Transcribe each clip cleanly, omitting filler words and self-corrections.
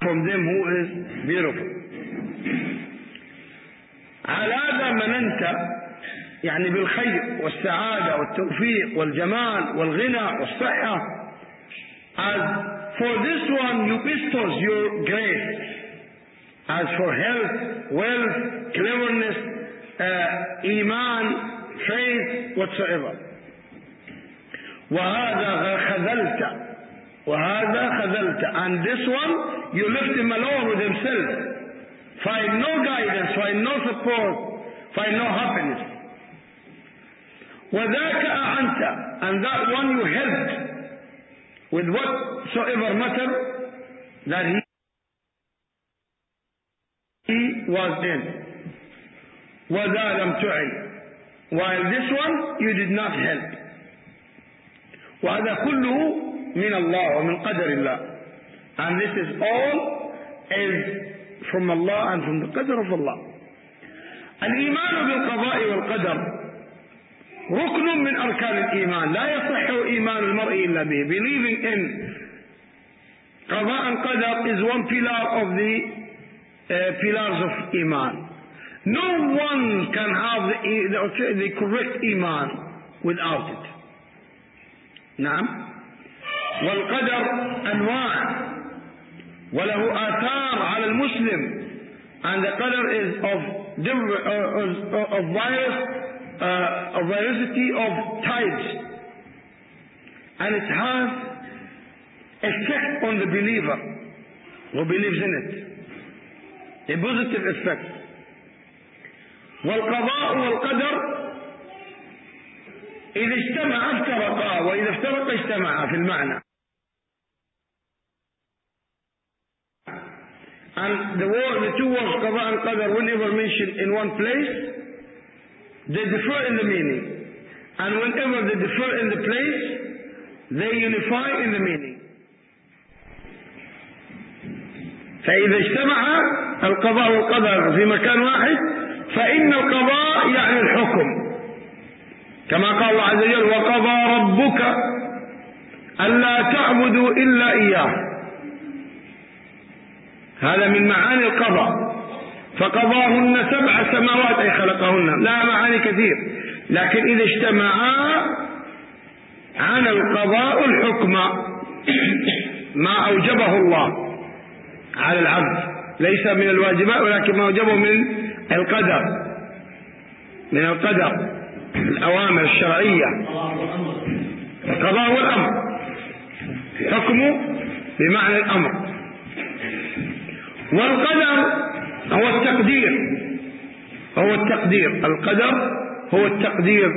from them who is beautiful. على هذا مننت يعني بالخير والسعادة والتوفيق والجمال والغنى والصحة. As for this one you bestows your grace. As for health, wealth, cleverness, iman, faith, whatsoever. وهذا خذلت, and this one you left him alone with himself. Find no guidance, find no support, find no happiness. وذاك أعنت, and that one you helped with whatsoever matter that he was in. وذا لم تعن, while this one you did not help. وهذا كله من الله ومن قدر الله, and this is all is from Allah and from the qadr of Allah. الإيمان بالقضاء والقدر ركن من أركان الإيمان, لا يصح إيمان المرء إلا به. Believing in قضاء and qadar is one pillar of the pillars of Iman. No one can have the correct Iman without it. نعم. والقدر أنواع وله آثار على المسلم, and the qadar is of variety of types, and it has effect on the believer who believes in it, a positive effect. والقضاء والقدر إذا اجتمع افترقا وإذا افترقا اجتمعا في المعنى. And the two words قضاء and qadar, whenever mentioned in one place, they differ in the meaning, and whenever they differ in the place, they unify in the meaning. فإذا اجتمع القضاء والقدر في مكان واحد فإن القضاء يعني الحكم, كما قال الله عز وجل وقضى ربك ألا تعبدوا إلا إياه. هذا من معاني القضاء. فقضاهن 7 سماوات أي خلقهن، لا معاني كثير، لكن إذا اجتمعا عن القضاء الحكم ما أوجبه الله على العبد، ليس من الواجبات ولكن ما أوجبه من القدر، من القدر الأوامر الشرعية. القضاء والأمر، حكمه بمعنى الأمر. والقدر هو التقدير، هو التقدير. القدر هو التقدير،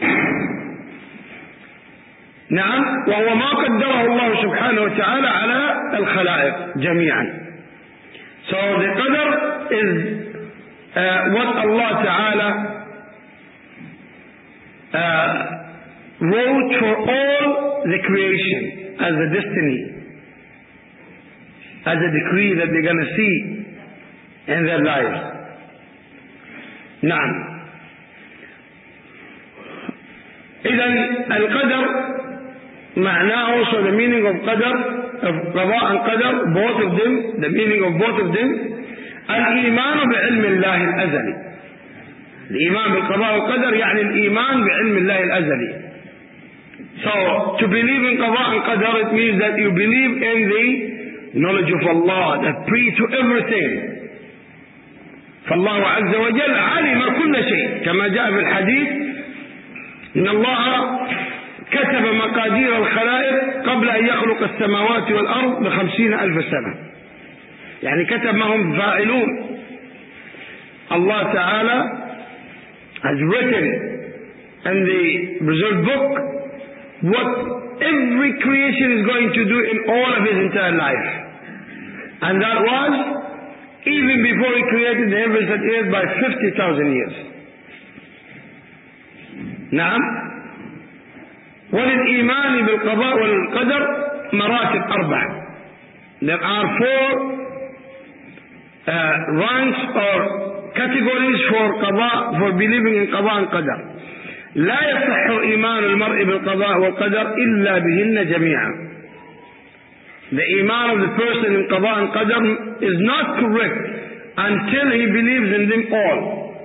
نعم، وهو ما قدره الله سبحانه وتعالى على الخلائق جميعا. So the qadar is what Allah Ta'ala wrote for all the creation as a destiny, as a decree that they're going to see in their lives. نعم. إذن القدر معناه, so the meaning of qadar, of qada and qadar, both of them, the meaning of both of them, الإيمان بعلم الله الأزلي. الإيمان بالقضاء والقدر يعني الإيمان بعلم الله الأزلي. So to believe in qada and qadar, it means that you believe in the knowledge of Allah that pre to everything. فالله عز وجل علم كل شيء كما جاء في الحديث إن الله كتب مقادير الخلائق قبل أن يخلق السماوات والأرض ب50,000 سنة. يعني كتب ما هم فاعلون. Allah Ta'ala has written in the preserved book what every creation is going to do in all of his entire life. And that was even before he created the heavens and earth by 50,000 years. نعم. وللإيمان بالقضاء والقدر مراتب 4. There are 4 ranks or categories for believing in قضاء and qadar. لا يصح إيمان المرء بالقضاء والقدر إلا بهن جميعا. The iman of the person in Qada and Qadar is not correct until he believes in them all.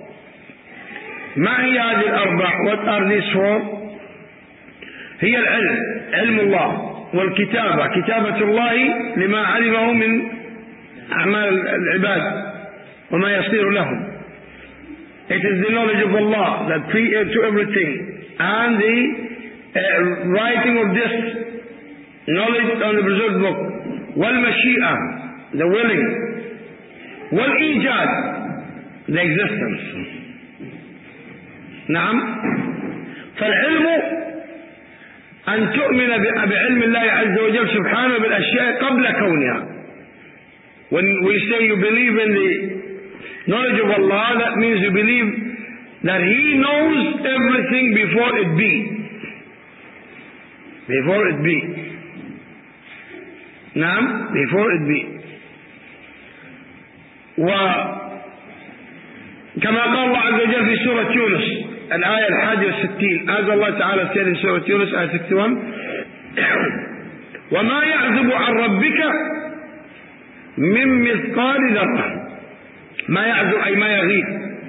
ما هي هذه الأربع? What are these four? هي العلم، علم الله، والكتابة، كتابة الله لما علمه من أعمال العباد وما يصير لهم. It is the knowledge of Allah that pre-empts to everything, and the writing of this knowledge on the preserved book. والمشيئة, the willing. والإيجاد, the existence. نعم. فالعلم أن تؤمن بعلم الله عز وجل سبحانه بالأشياء قبل كونها. When we say you believe in the knowledge of Allah, that means you believe that He knows everything before it be. Before it be. نعم. Before it be. وكما قال الله عز وجل في سورة يونس الآية 61, as Allah Ta'ala said in Surah Yunus ayah 61, وما يعزب عن ربك من مثقال ذرة. ما يعزب أي ما يغيب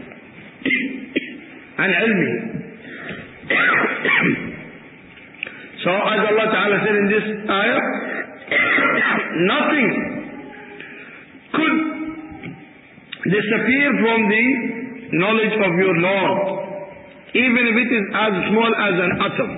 عن علمه. So as Allah Ta'ala said in this ayah, nothing could disappear from the knowledge of your Lord, even if it is as small as an atom.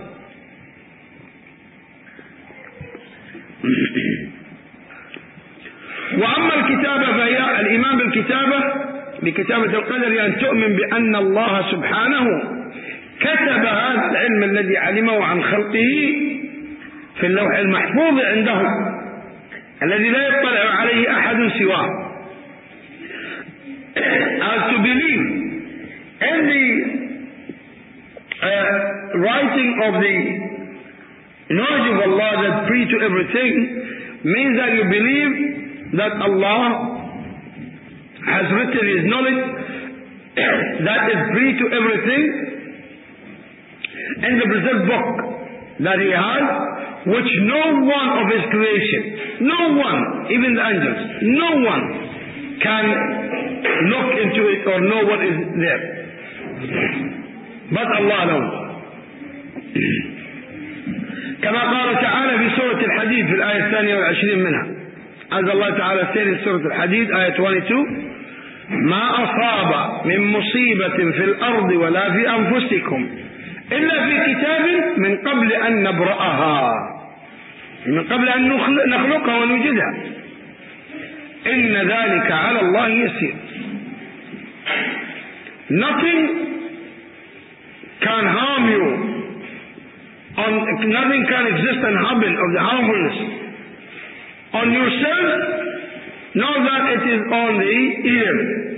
وأما الكتابة فهي الإيمان بالكتابة، بكتابة القدر، أن تؤمن بأن الله سبحانه كتب هذا العلم الذي علمه عن خلقه في اللوح المحفوظ عنده الذي لا يطلع عليه أحد سواه. As to believe in the writing of the knowledge of Allah that pre to everything means that you believe that Allah has written His knowledge that is pre to everything in the preserved book that He has, which no one of His creation, no one, even the angels, no one can look into it or know what is there but Allah alone. كما قال تعالى في سورة الحديد في الآية 22 منها, as Allah Ta'ala said in سورة الحديد آية 22, ما أصاب من مصيبة في الأرض ولا في أنفسكم إلا في كتاب من قبل أن نبرأها, من قبل أن نخلقها ونوجدها, إن ذلك على الله يسير. Nothing can harm you, nothing can exist and happen of the harmfulness on yourself, know that it is on the ear,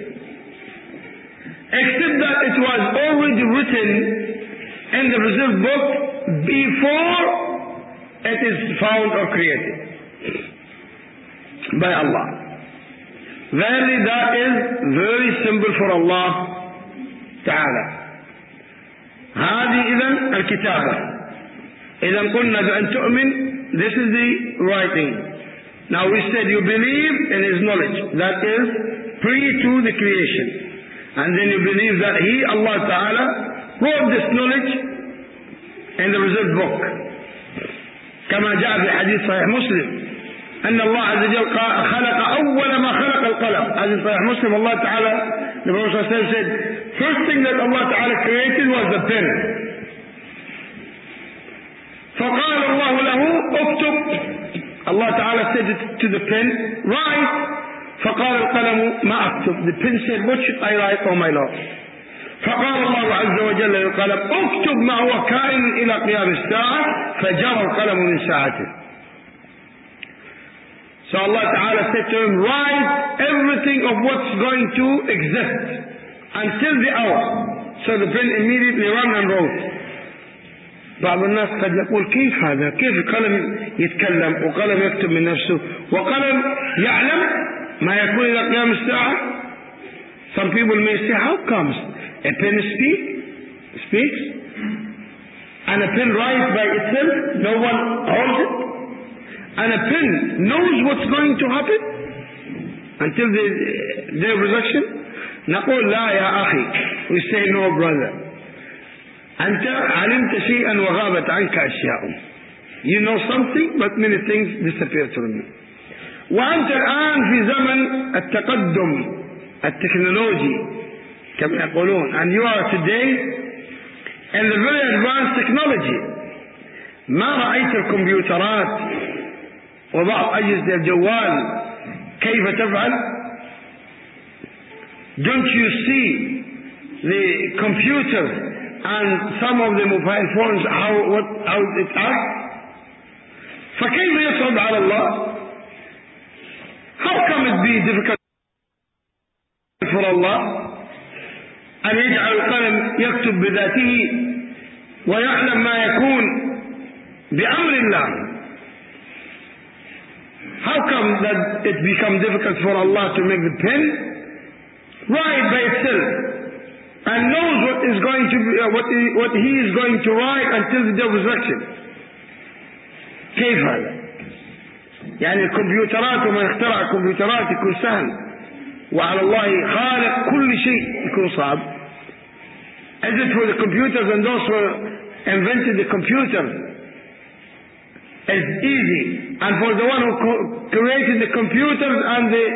except that it was already written in the preserved book before it is found or created by Allah. Verily that is very simple for Allah Ta'ala. هذه إذن الكتابة. إذا قلنا بأن تؤمن, this is the writing. Now we said you believe in His knowledge that is pre to the creation, and then you believe that He, Allah Ta'ala, wrote this knowledge in the reserved book كما جاء في حديث صحيح مسلم أن الله عز وجل خلق أول ما خلق القلم. As in صحيح مسلم, Allah Ta'ala, the Prophet said, first thing that Allah Ta'ala created was the pen. فقال الله له اكتب. Allah Ta'ala said to the pen, write. فقال القلم ما أكتب. The pen said, what should I write, oh my Lord? فقال الله عز وجل للقلم اكتب ما هو كائن إلى قيام الساعة. فجرى القلم من ساعته. So Allah Ta'ala said to him, write everything of what's going to exist until the hour. So the pen immediately ran and wrote. بعض الناس قد يقول كيف هذا؟ كيف قلم يتكلم وقلم يكتب من نفسه وقلم يعلم ما يكون إلى قيام الساعة؟ Some people may say, how comes a pen speaks and a pen writes by itself, no one holds it? and a pin knows what's going to happen until the day of resurrection? نقول لا يا أخي. We say no brother. أنت علمت شيئا وغابت عنك أشياء. You know something but many things disappear from you. وأنت الآن في زمن التقدم التكنولوجي كما يقولون, and you are today in the very advanced technology. ما رأيت الكمبيوترات وبعض أجهزة الجوال كيف تفعل؟ Don't you see the computers and some of the mobile phones how it acts? فكيف يصعب على الله? How come it be difficult for Allah أن يجعل القلم يكتب بذاته ويعلم ما يكون بأمر الله? How come that it become difficult for Allah to make the pen write by itself and knows what is going to be, what he is going to write until the day of resurrection? كيف هذا؟ يعني الكمبيوترات ومن اخترع الكمبيوترات يكون سهل, وعلى الله خالق كل شيء يكون صعب. Is it for the computers and those who invented the computer is easy, and for the one who created the computers and the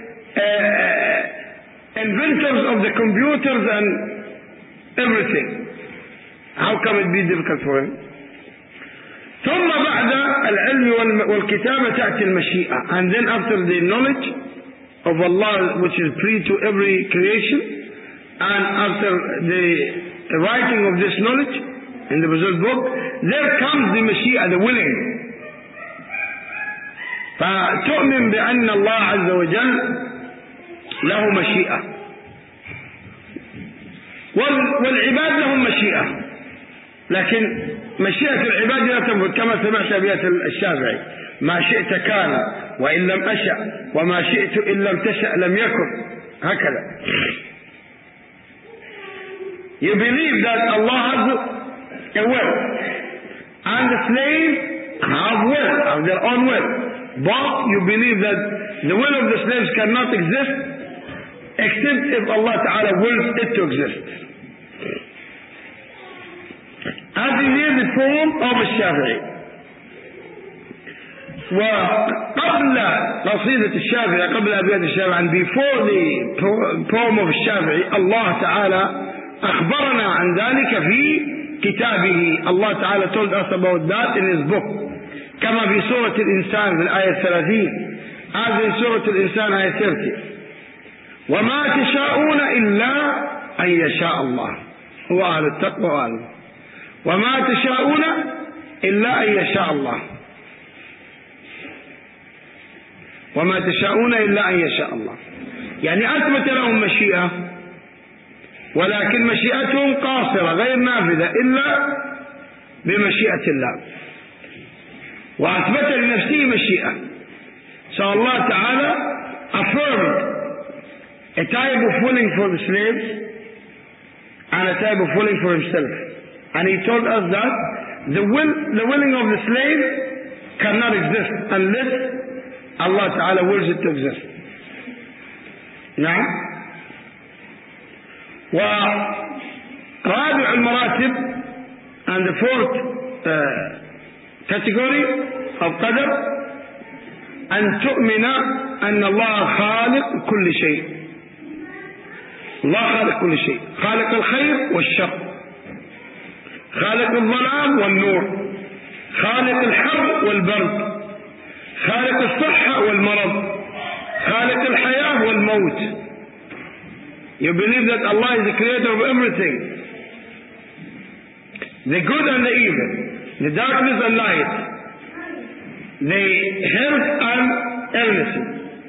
inventors of the computers and everything, how come it be difficult for him? ثم بعد العلم والكتابة تأتي المشيئة, and then after the knowledge of Allah which is pre to every creation, and after the writing of this knowledge in the preserved book, there comes the Mashiach, the willing. فتؤمن بأن الله عز وجل له مشيئة, والعباد لهم مشيئة, لكن مشيئة العباد لا تنفذ كما سمعت أبيات الشافعي: ما شئت كان وإن لم أشأ وما شئت إن لم تشأ لم يكن. هكذا. You believe that Allah has a will, and the slaves have their own will, but you believe that the will of the slaves cannot exist except if Allah Ta'ala wills it to exist. As in here the form of الشافعي. وقبل قصيدة الشافعي, قبل أبيات الشافعي, and before the poem of الشافعي, Allah Ta'ala أخبرنا عن ذلك في كتابه. Allah Ta'ala told us about that in his book, كما في سورة الإنسان في الآية 30, as in سورة الإنسان آية 30: وما تشاءون إلا أن يشاء الله. هو أهل التقوى وأهل. وما تشاءون إلا أن يشاء الله. وما تشاءون إلا أن يشاء الله, يعني أثبت لهم مشيئة, ولكن مشيئتهم قاصرة غير نافذة إلا بمشيئة الله, وأثبت لنفسه مشيئة. So Allah Ta'ala affirmed a type of willing for the slaves and a type of willing for himself, and he told us that the willing of the slave cannot exist unless Allah Ta'ala wills it to exist. نعم. ورابع المراتب, and the fourth category of qadr, أن تؤمن أن الله خالق كل شيء. الله خالق كل شيء, خالق الخير والشر, خالق الظلام والنور, خالق الحر والبرد, خالق الصحة والمرض, خالق الحياة والموت. You believe that Allah is the creator of everything, the good and the evil, the darkness and light, the health and illnesses,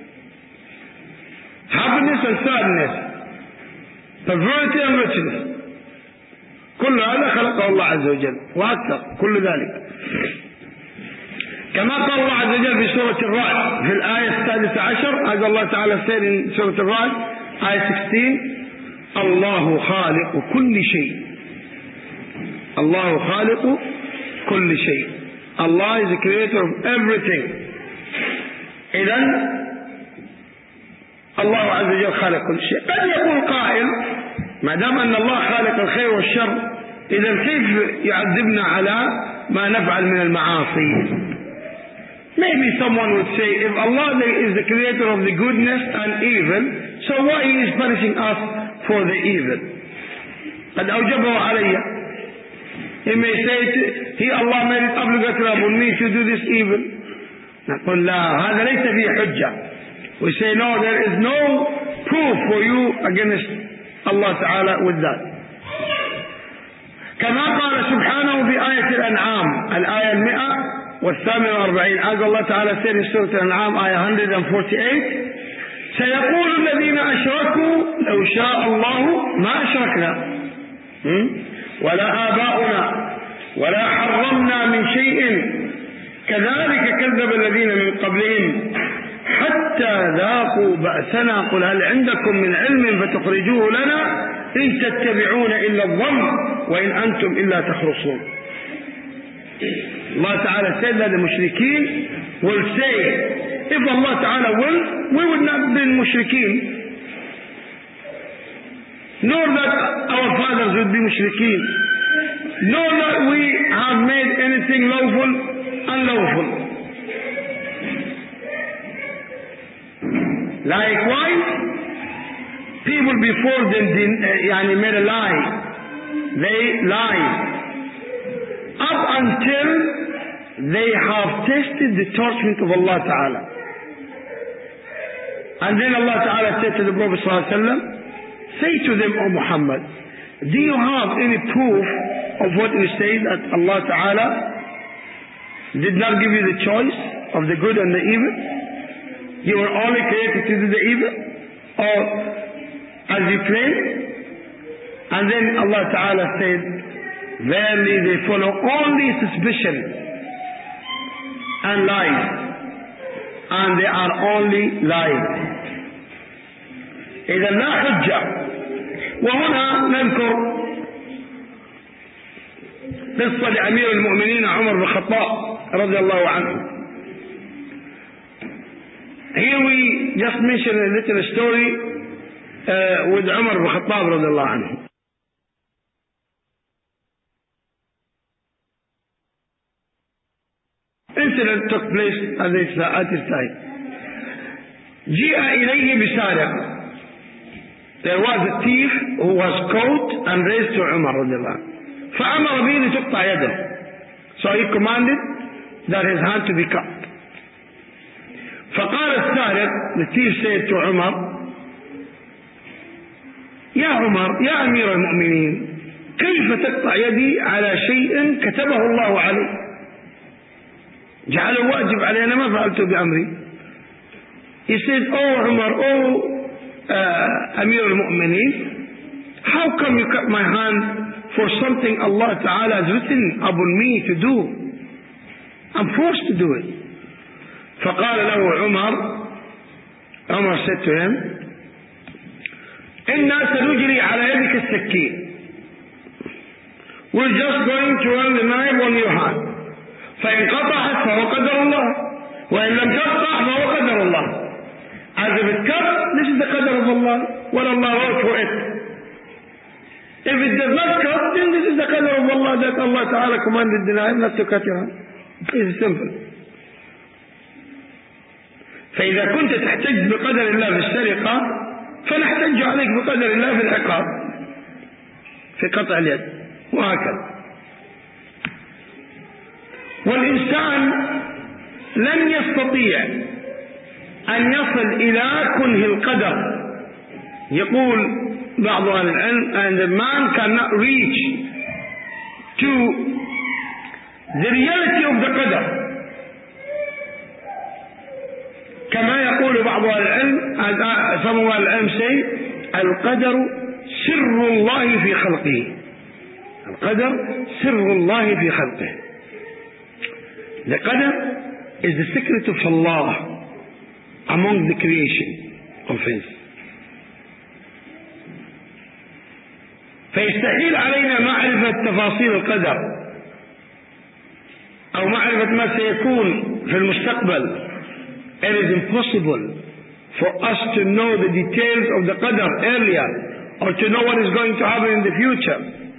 happiness and sadness, poverty and richness. كل هذا خلقه الله عز وجل وأكثر كل ذلك. كما قال الله عز وجل في سورة الرعد في الآية 16, as Allah Ta'ala said in سورة الرعد آية 16: الله خالق كل شيء. الله خالق كل شيء. Allah is the creator of everything. إذن الله عز وجل خالق كل شيء. قد يقول قائل ما دام أن الله خالق الخير والشر إذن كيف يعذبنا على ما نفعل من المعاصي؟ Maybe someone would say, if Allah is the creator of the goodness and evil, so why He is punishing us for the evil? قد أوجبه علي. He may say, Allah made it obligatory upon me to do this evil. نقول لا, هذا ليس فيه حجة. We say no, there is no proof for you against Allah Ta'ala with that. كما قال سبحانه في آية الأنعام الآية 148, as Allah Ta'ala said in Surah Al-An'am ayah 148, سيقول الذين أشركوا لو شاء الله ما أشركنا ولا آباؤنا ولا حرمنا من شيء كذلك كذب الذين من قبلهم حتى ذاقوا بأسنا قل هل عندكم من علم فتخرجوه لنا إن تتبعون إلا الظن وإن أنتم إلا تخرصون. Allah Ta'ala said that the mushrikeen will say, if Allah Ta'ala will, we would not be mushrikeen, nor that our fathers would be mushrikeen, nor that we have made anything lawful unlawful. Likewise, people before them made a lie. They lied up until they have tasted the torment of Allah Ta'ala. And then Allah Ta'ala said to the Prophet ﷺ, say to them, O Muhammad, do you have any proof of what you say, that Allah Ta'ala did not give you the choice of the good and the evil? You were only created to do the evil, or as you claim? And then Allah Ta'ala said, verily they follow only suspicion and lies, and they are only lying. إذا لا حجة. وهنا نذكر قصة أمير المؤمنين عمر بن الخطاب رضي الله عنه. Here we just mentioned a little story with Umar bin Khattab رضي الله عنه. Incident took place at this time. جاء إليه بسارق. There was a thief who was caught and raised to Umar رضي الله عنه. فأمر به لتقطع يده. So he commanded that his hand to be cut. فقال السارق, the thief said to Umar, يا عمر يا أمير المؤمنين كيف تقطع يدي على شيء كتبه الله علي؟ جعله واجب علي, أنا ما فعلته بأمري. He said, oh Umar, oh Amir al-Mu'mineen, how come you cut my hand for something Allah Ta'ala has written upon me to do? I'm forced to do it. فقال له عمر said to him, إنا سنجري على يدك السكين. We're just going to run the knife on your hand. فإن قطعت فهو قدر الله وإن لم تقطع فهو قدر الله. As if it cuts, this is the qadr of Allah, what Allah wrote for it. If it does not cut, then this is the qadr of Allah, that Allah Ta'ala commanded the knife not to cut your hand. It's simple. فإذا كنت تحتج بقدر الله في السرقة فنحتج عليك بقدر الله في العقاب في قطع اليد وهكذا. والإنسان لن يستطيع أن يصل إلى كنه القدر. يقول بعض أهل العلم, and the man cannot reach to the reality of the qadr. كما يقول بعض أهل العلم, some of أهل العلم say, القدر سر الله في خلقه. القدر سر الله في خلقه. The qadr is the secret of Allah among the creation of His. فيستحيل علينا معرفة تفاصيل القدر أو معرفة ما سيكون في المستقبل it is impossible for us to know the details of the qadr earlier or to know what is going to happen in the future.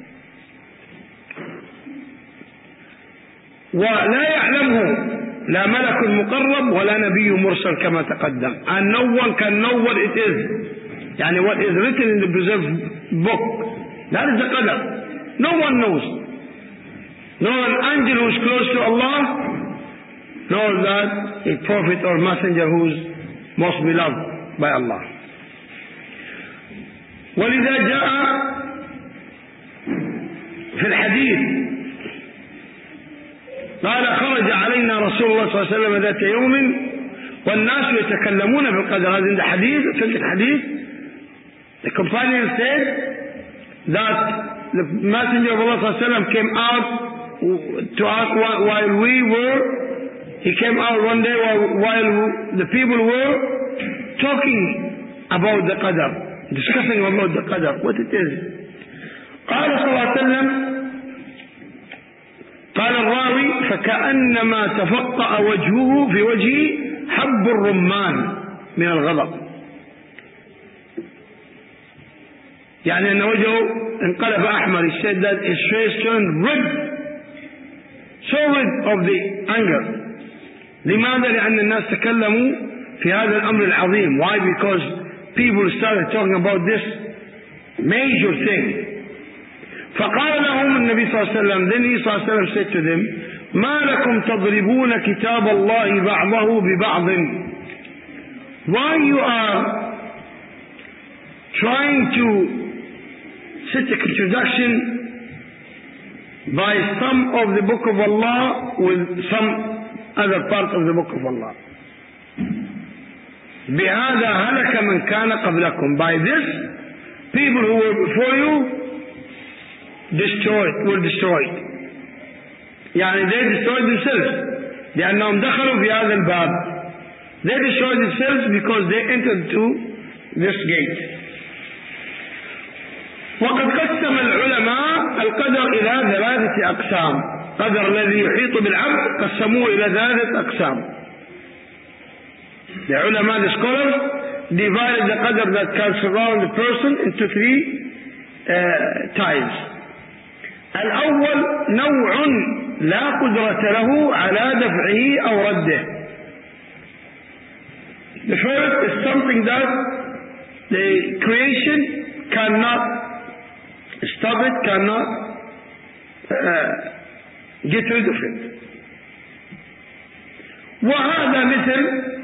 ولا يعلمه لا ملك مقرب ولا نبي مرسل كما تقدم. And no one can know what it is. يعني what is written in the preserved book. That is the qadr. No one knows. No an angel who is close to Allah knows that a prophet or messenger who is most beloved by Allah. ولذا جاء في الحديث قال خرج علينا رسول الله صلى الله عليه وسلم ذات يوم والناس يتكلمون في القدر. هذا عند حديث في الحديث. The companion said that the messenger of Allah صلى الله عليه وسلم came out to us while he came out one day while the people were talking about the qadr, discussing about the qadr, what it is. قال صلى الله عليه وسلم قال الراوي فكأنما تفقأ وجهه في وجهي حب الرمان من الغضب. يعني أن وجهه انقلب أحمر. He said that his face turned red, so red of the anger. لماذا؟ لأن الناس تكلموا في هذا الأمر العظيم. Why? Because people started talking about this major thing. فقال لهم النبي صلى الله عليه وسلم, then he صلى الله عليه وسلم said to them, ما لكم تضربون كتاب الله بعضه ببعض. Why you are trying to set a contradiction by some of the book of Allah with some other part of the book of Allah. بهذا هلك من كان قبلكم. By this, people who were before you were destroyed. يعني they destroyed themselves لأنهم دخلوا في هذا الباب. They destroyed themselves because they entered to this gate. وقد قسم العلماء القدر إلى 3 أقسام. قدر الذي يحيط بالعبد قسموه إلى 3 أقسام. The ulama, the scholars, divided the qadr that can surround the person into 3 types. الأول نوع لا قدرة له على دفعه أو رده. The first is something that the creation cannot stop it, cannot get rid of it. وهذا مثل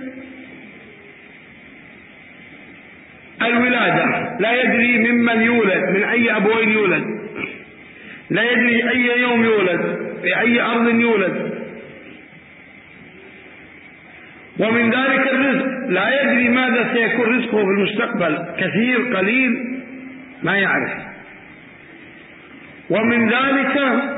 الولادة. لا يدري ممن يولد، من أي أبوين يولد، لا يدري أي يوم يولد، في أي أرض يولد. ومن ذلك الرزق، لا يدري ماذا سيكون رزقه في المستقبل، كثير قليل ما يعرف. ومن ذلك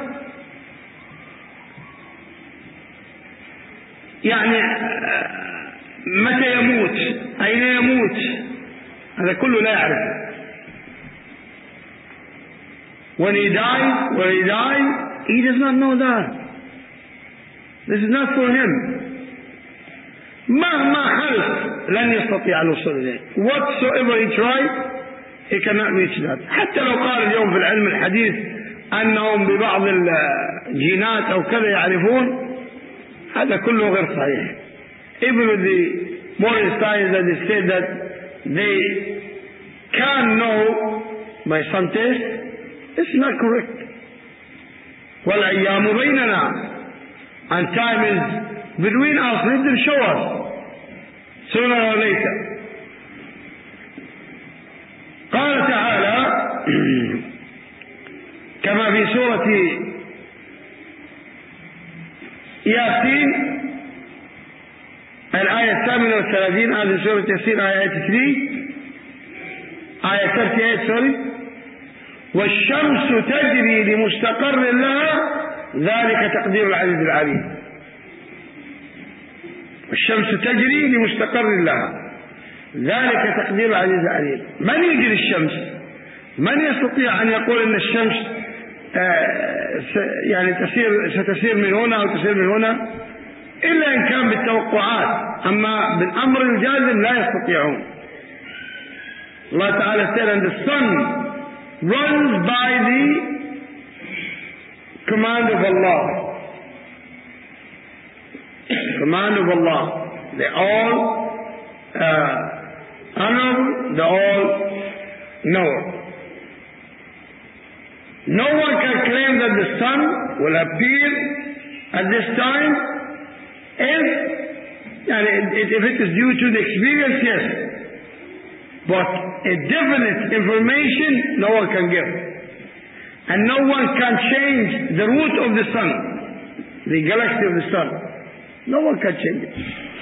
يعني متى يموت، أين يموت، هذا كله لا يعرف. When he dies, he does not know that. This is not for him. مهما حرص لن يستطيع الوصول إليه. Whatsoever he tries, he cannot reach that. حتى لو قال اليوم في العلم الحديث أنهم ببعض الجينات أو كذا يعرفون، هذا كله غير صحيح. Even with the modern science that they say that they can know by some test, it's not correct. والأيام بيننا, and time is between us. Let them show us sooner or later. قال تعالى كما في سورة ياسين الآية 38. هذه سورة ياسين آية 38 والشمس تجري لمستقر لها ذلك تقدير العزيز العليم. الشمس تجري لمستقر لها ذلك تقدير العزيز العليم. من يجري الشمس؟ من يستطيع أن يقول أن الشمس يعني ستسير من هنا أو تسير من هنا؟ إلا إن كان بالتوقعات، أما بالأمر الجازم لا يستطيعون. الله تعالى said, and the sun runs by the command of Allah. Command of Allah. They're all honorable, they're all known. No one can claim that the sun will appear at this time if it is due to the experience, yes. But a definite information no one can give. And no one can change the route of the sun, the galaxy of the sun. No one can change it.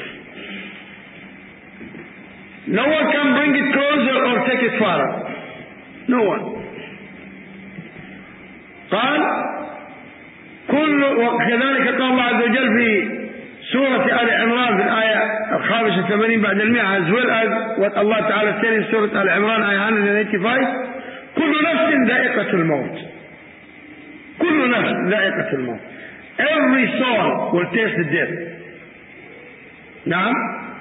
No one can bring it closer or take it farther. No one. قال وكذلك قال الله عز وجل في سورة آل عمران في الآية 85 بعد 100 as well as what Allah Ta'ala said in Surah Al Imran آية 185 كل نفس ذائقة الموت. كل نفس ذائقة الموت. Every soul will taste the death. نعم.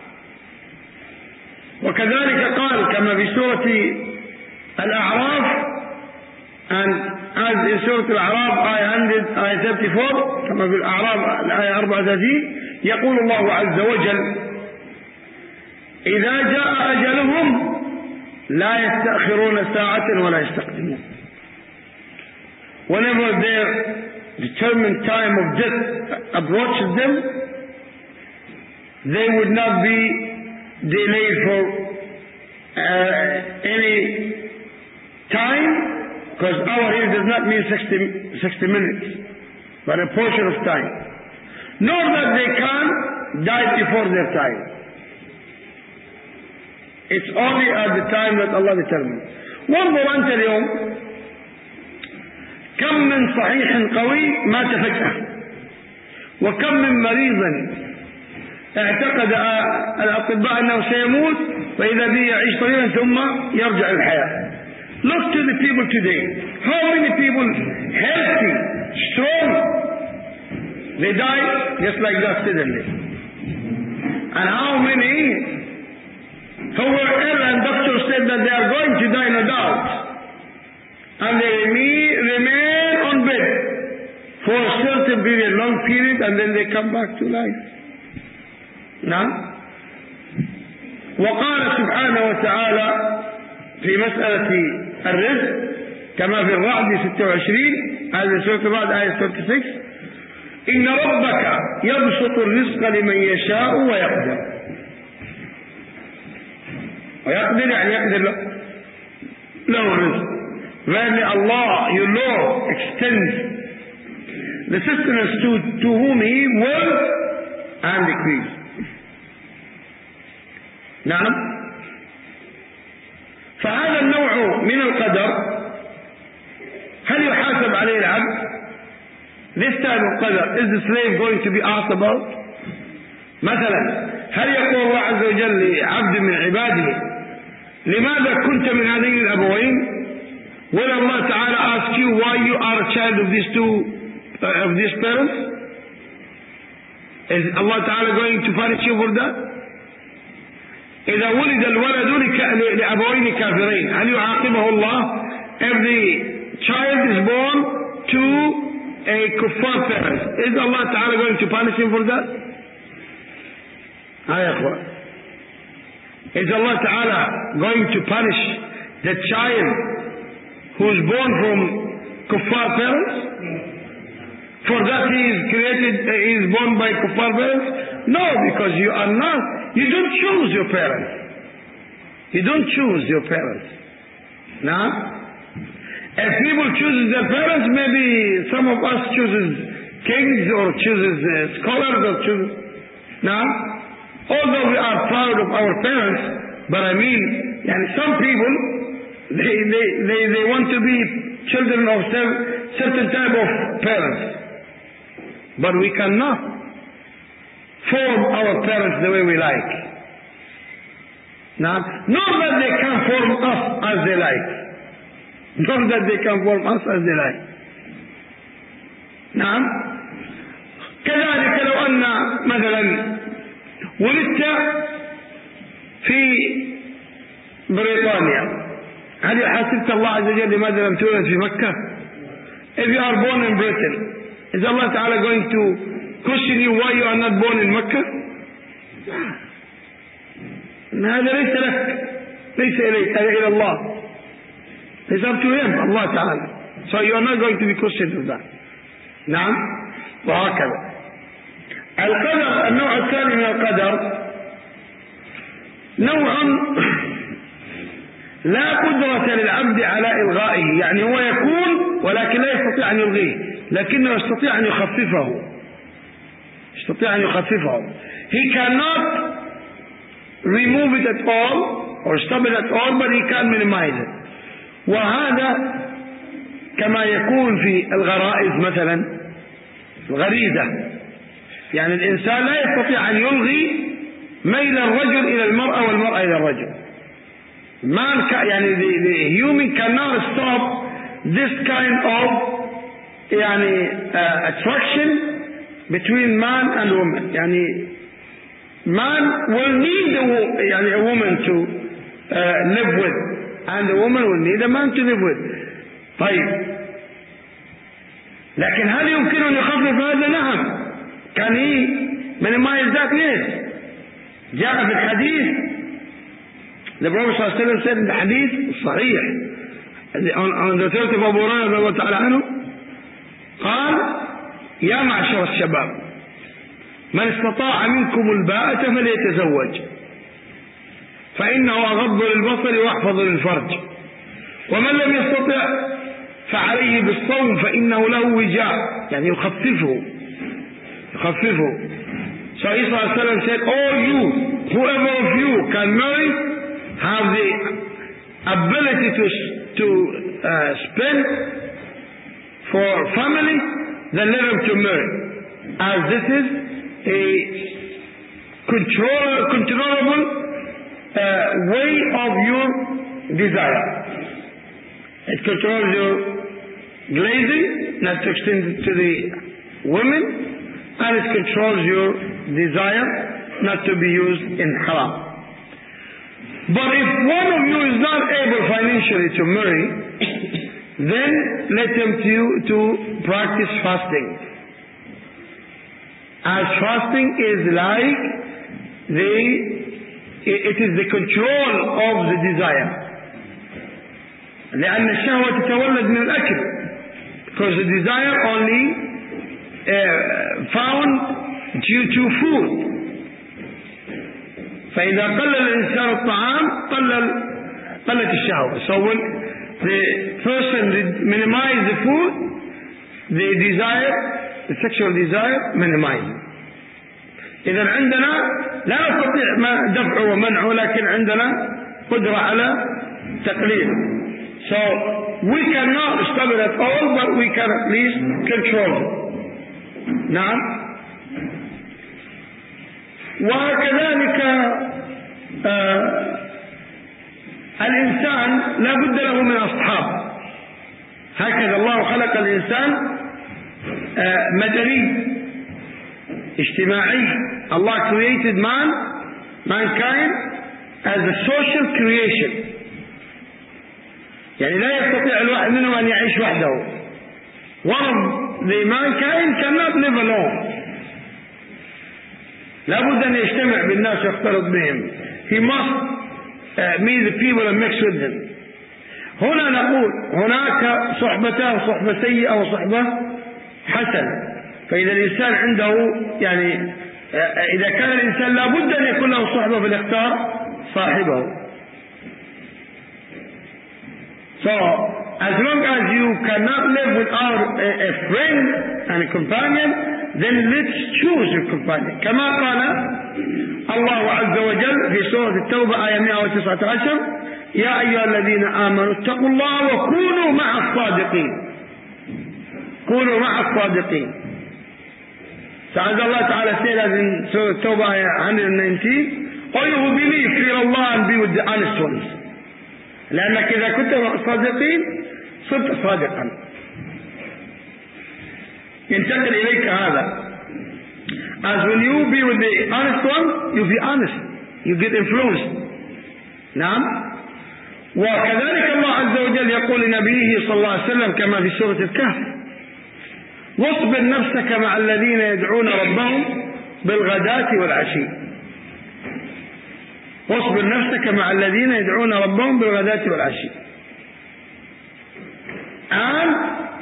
وكذلك قال كما في سورة الأعراف and as in سورة الأعراف آية 34 كما في الأعراف الآية 34 يقول الله عز وجل إذا جاء أجلهم لا يستأخرون ساعة ولا يستقدمون. Whenever their determined time of death approaches them, they would not be delayed for any time, because hour here does not mean 60 minutes, but a portion of time. Nor that they can die before their time. It's only at the time that Allah determines. وانظر أنت اليوم كم من صحيح قوي مات فجأة، وكم من مريض اعتقد الأطباء أنه سيموت فإذا به يعيش طويلا ثم يرجع للحياة. Look to the people today. How many people healthy, strong, they die just like that suddenly? And how many who were ill and doctors said that they are going to die no doubt, and they remain on bed for a certain period, long period, and then they come back to life. نعم. وقال سبحانه وتعالى في مسألة الرزق كما في الرعد 26 هذه سورة الرعد آية 36 إن ربك يبسط الرزق لمن يشاء ويقدر. ويقدر يعني يقدر له الرزق. When Allah, your Lord, extends the sustenance to whom He wills and decrees. نعم. فهذا النوع من القدر هل يحاسب عليه العبد؟ This type of qadar, is the slave going to be asked about? مثلا هل يقول الله عز وجل لعبد من عباده لماذا كنت من هذين الأبوين؟ Will Allah Ta'ala ask you why you are a child of these parents? Is Allah Ta'ala going to punish you for that? إذا ولد الولد لأبوين كافرين هل يعاقبه الله if the child is born to a kuffar parent? Is Allah Ta'ala going to punish him for that? يا أخوان, is Allah Ta'ala going to punish the child who is born from kuffar parents? For that he is born by kuffar parents? No, because you don't choose your parents. You don't choose your parents. Now, if people choose their parents, maybe some of us chooses kings or chooses scholars or chooses. Now, although we are proud of our parents, but I mean, some people, they want to be children of certain type of parents. But we cannot form our parents the way we like. Now, not that they can form us as they like. Not that they can form us as they like. نعم. كذلك لو أن أن مثلا ولدت في بريطانيا، هل يحاسبك الله عز وجل لماذا لم تولد في مكة؟ If you are born in Britain, is Allah Ta'ala going to question you why you are not born in Mecca? هذا ليس لك، ليس إليك، هذا إلى الله. It's up to him, Allah Ta'ala. So you are not going to be questioned with that. نعم. وهكذا القدر. النوع الثاني من القدر نوع لا قدرة للعبد على إلغائه، يعني هو يكون ولكن لا يستطيع أن يلغيه، لكنه يستطيع أن يخففه. يستطيع أن يخففه. He cannot remove it at all or stop it at all, but he can minimize it. وهذا كما يكون في الغرائز مثلا، الغريزة، يعني الإنسان لا يستطيع أن يلغي ميل الرجل إلى المرأة والمرأة إلى الرجل. يعني the human cannot stop this kind of يعني attraction between man and woman. يعني man will need يعني a woman to live with, and the woman will need a man to live with. طيب، لكن هل يمكن أن يخفف هذا؟ نعم. Can he minimize that? Yes. جاء في الحديث the Prophet صلى الله عليه وسلم said in the hadith الصحيح on the authority of Abu Hurairah رضي الله تعالى عنه قال: يا معشر الشباب من استطاع منكم الباءة فليتزوج فإنه أغض للبصر وأحفظ للفرج، ومن لم يستطع فعليه بالصوم فإنه له وجاء، يعني يخففه. So Isa said, all you, whoever of you can marry, have the ability to spend for family, then let him to marry, as this is a controllable way of your desire. It controls your glazing, not to extend it to the women, and it controls your desire not to be used in haram. But if one of you is not able financially to marry, then let him to practice fasting. As fasting is like it is the control of the desire. لأن الشهوة تتولد من الأكل, because the desire only found due to food. فإذا قلل الإنسان الطعام قلت الشهوة. So when the person minimizes the food, the desire, the sexual desire minimizes. إذا عندنا لا نستطيع دفعه ومنعه، لكن عندنا قدرة على تقليله. So we cannot stop it at all, but we can at least control it. نعم. وكذلك الإنسان لا بد له من أصحاب. هكذا الله خلق الإنسان مدني اجتماعي. Allah created mankind as a social creation. يعني لا يستطيع الواحد منهم أن يعيش وحده. One of the mankind cannot live alone. لا بد أن يجتمع بالناس ويختلط بهم. He must meet the people and mix with them. هنا نقول هناك صحبتان، صحبة سيئة وصحبة حسنة. فإذا الإنسان عنده يعني إذا كان الإنسان لا بد أن يكون له صحبة فليختار صاحبه. So as long as you cannot live without a friend and a companion, then let's choose your companion. كما قال الله عز وجل في سورة التوبة آية 119: يا أيها الذين آمنوا اتقوا الله وكونوا مع الصادقين. كونوا مع الصادقين. So as Allah Ta'ala said as in Surah Tawbah ayah 119, all you who believe, fear Allah and be with the honest ones. لأنك إذا كنت مع الصادقين صرت صادقا. ينتقل إليك هذا. As when you be with the honest one, you be honest. You get influenced. نعم. وكذلك الله عز وجل يقول لنبيه صلى الله عليه وسلم كما في سورة الكهف: واصبر نفسك مع الذين يدعون ربهم بالغداة والعشي. واصبر نفسك مع الذين يدعون ربهم بالغداة والعشي. And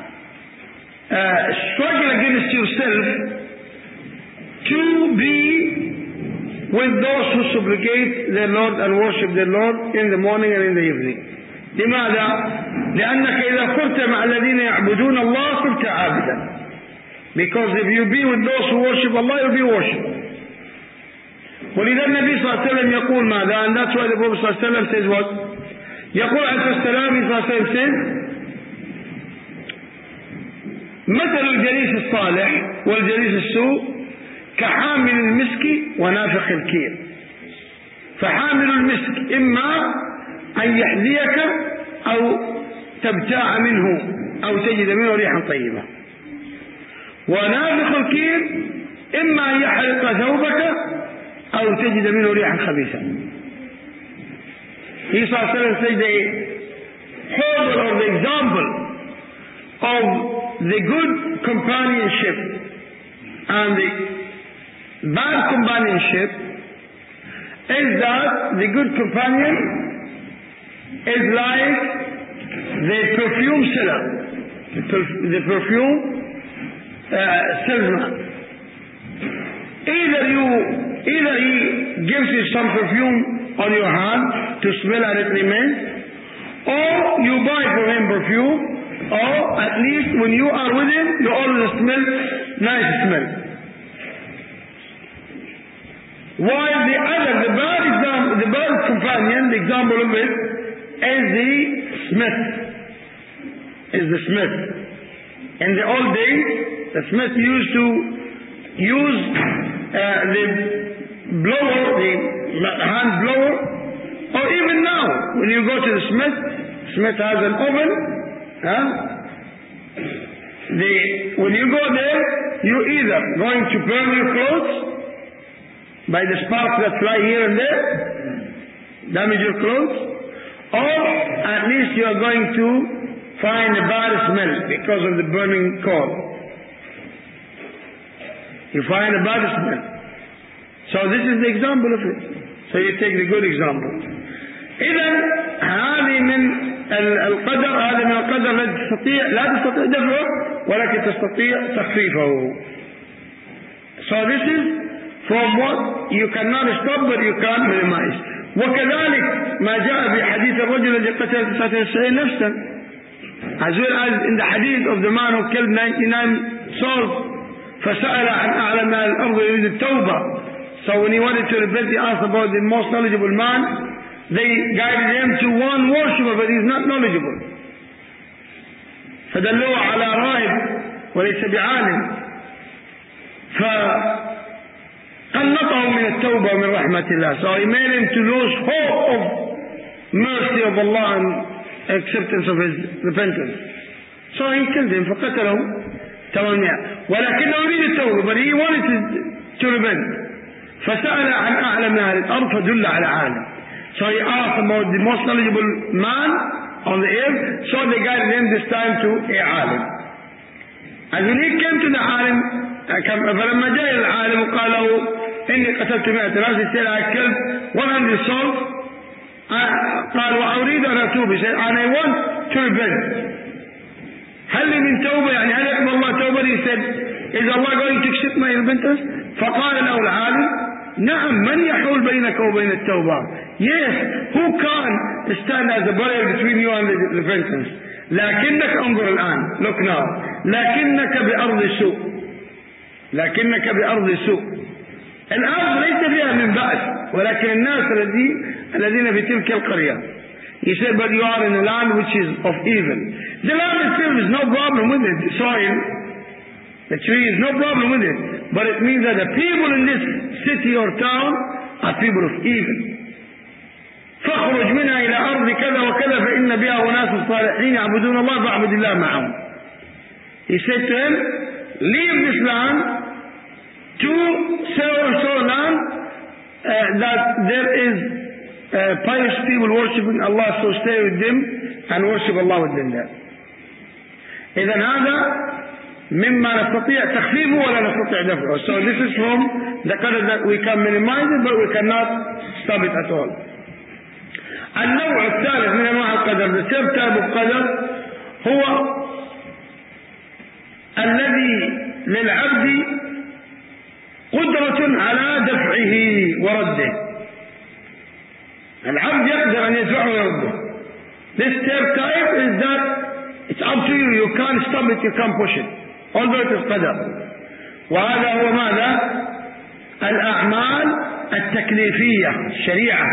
struggle against yourself to be with those who supplicate their Lord and worship their Lord in the morning and in the evening. لماذا؟ لأنك إذا كنت مع الذين يعبدون الله صرت عابدا. Because if you be with those who worship Allah, you'll be worshipped. ولذا النبي صلى الله عليه وسلم يقول ماذا؟ And that's why the Prophet صلى الله عليه وسلم says what? يقول عليه السلام صلى الله عليه وسلم says: مثل الجليس الصالح والجليس السوء كحامل المسك ونافخ الكير. فحامل المسك إما أن يحذيك أو تبتاع منه أو تجد منه ريحا طيبة. ونافخ الكير إما أن يحرق ثوبك أو تجد منه ريحا خبيثا. He صلى الله عليه وسلم said the whole or the example of the good companionship and the bad companionship is that the good companion is like the perfume seller, the perfume salesman. Either he gives you some perfume on your hand to smell and it remains, or you buy from him perfume, or at least when you are with him you always smell nice smell. While the other, the bad companion, the example of it is the smith. In the old days, the smith used to use the blower, the hand blower, or even now, when you go to the smith has an oven. When you go there, you're either going to burn your clothes by the sparks that fly here and there, damage your clothes, or at least you are going to find a bad smell because of the burning coal. You find a bad smell. So this is the example of it. So you take the good example. إذن هذه من القدر، هذا من القدر لا تستطيع دفعه ولكن تستطيع تخفيفه. So this is from what you cannot stop but you can minimize. وكذلك ما جاء في حديث الرجل الذي قتل 99 نفسا, as well as in the hadith of the man who killed 99 souls, فسأل عن أعلم أهل الأرض يريد التوبة. So when he wanted to repent, he asked about the most knowledgeable man. They guided him to one worshipper, but he's not knowledgeable. فدلوه على راهب وليس بعالم. فقنطه من التوبة ومن رحمة الله. So he made him to lose hope of mercy of Allah and acceptance of his repentance. So he killed him فقتله 800. ولكنه يريد التوبة, but he wanted to repent. فسأل عن أعلم أهل الأرض فدل على عالم. So he asked about the most knowledgeable man on the earth, so they guided him this time to a alim. And when he came to the alim, فلما جاء العالم وقال له إني قتلت 100 نفس, he said I killed 100 souls. قال وأريد أن أتوب, he said and I want to repent. هل لي من توبة, يعني هل يقبل الله توبة? He said is Allah going to accept my repentance? فقال له العالم نعم, من يحول بينك وبين التوبة? Yes, who can stand as a barrier between you and the repentance? لكنك انظر الآن, look now, لكنك بأرض سوء. الأرض ليس فيها من بأس, ولكن الناس الذين في تلك القرية. He said but you are in a land which is of evil. The land itself is no problem with it, the soil, the tree is no problem with it, but it means that the people in this city or town are people of evil. فاخرج منها إلى أرض كذا وكذا فإن بها أناس صالحين يعبدون الله فاعبد الله معهم. He said to him, leave this land to so and so land that there is pious people worshipping Allah, so stay with them and worship Allah with them there. إذا هذا مما نستطيع تخفيفه ولا نستطيع دفعه. So this is from the qadr that we can minimize it but we cannot stop it at all. النوع الثالث من أنواع القدر, the third type of قدر, هو الذي للعبد قدرة على دفعه ورده. العبد يقدر أن يدفعه ويرده. This third type is that it's up to you. You can't stop it, you can't push it. Although it is qadar. وهذا هو ماذا؟ الأعمال التكليفية, الشريعة.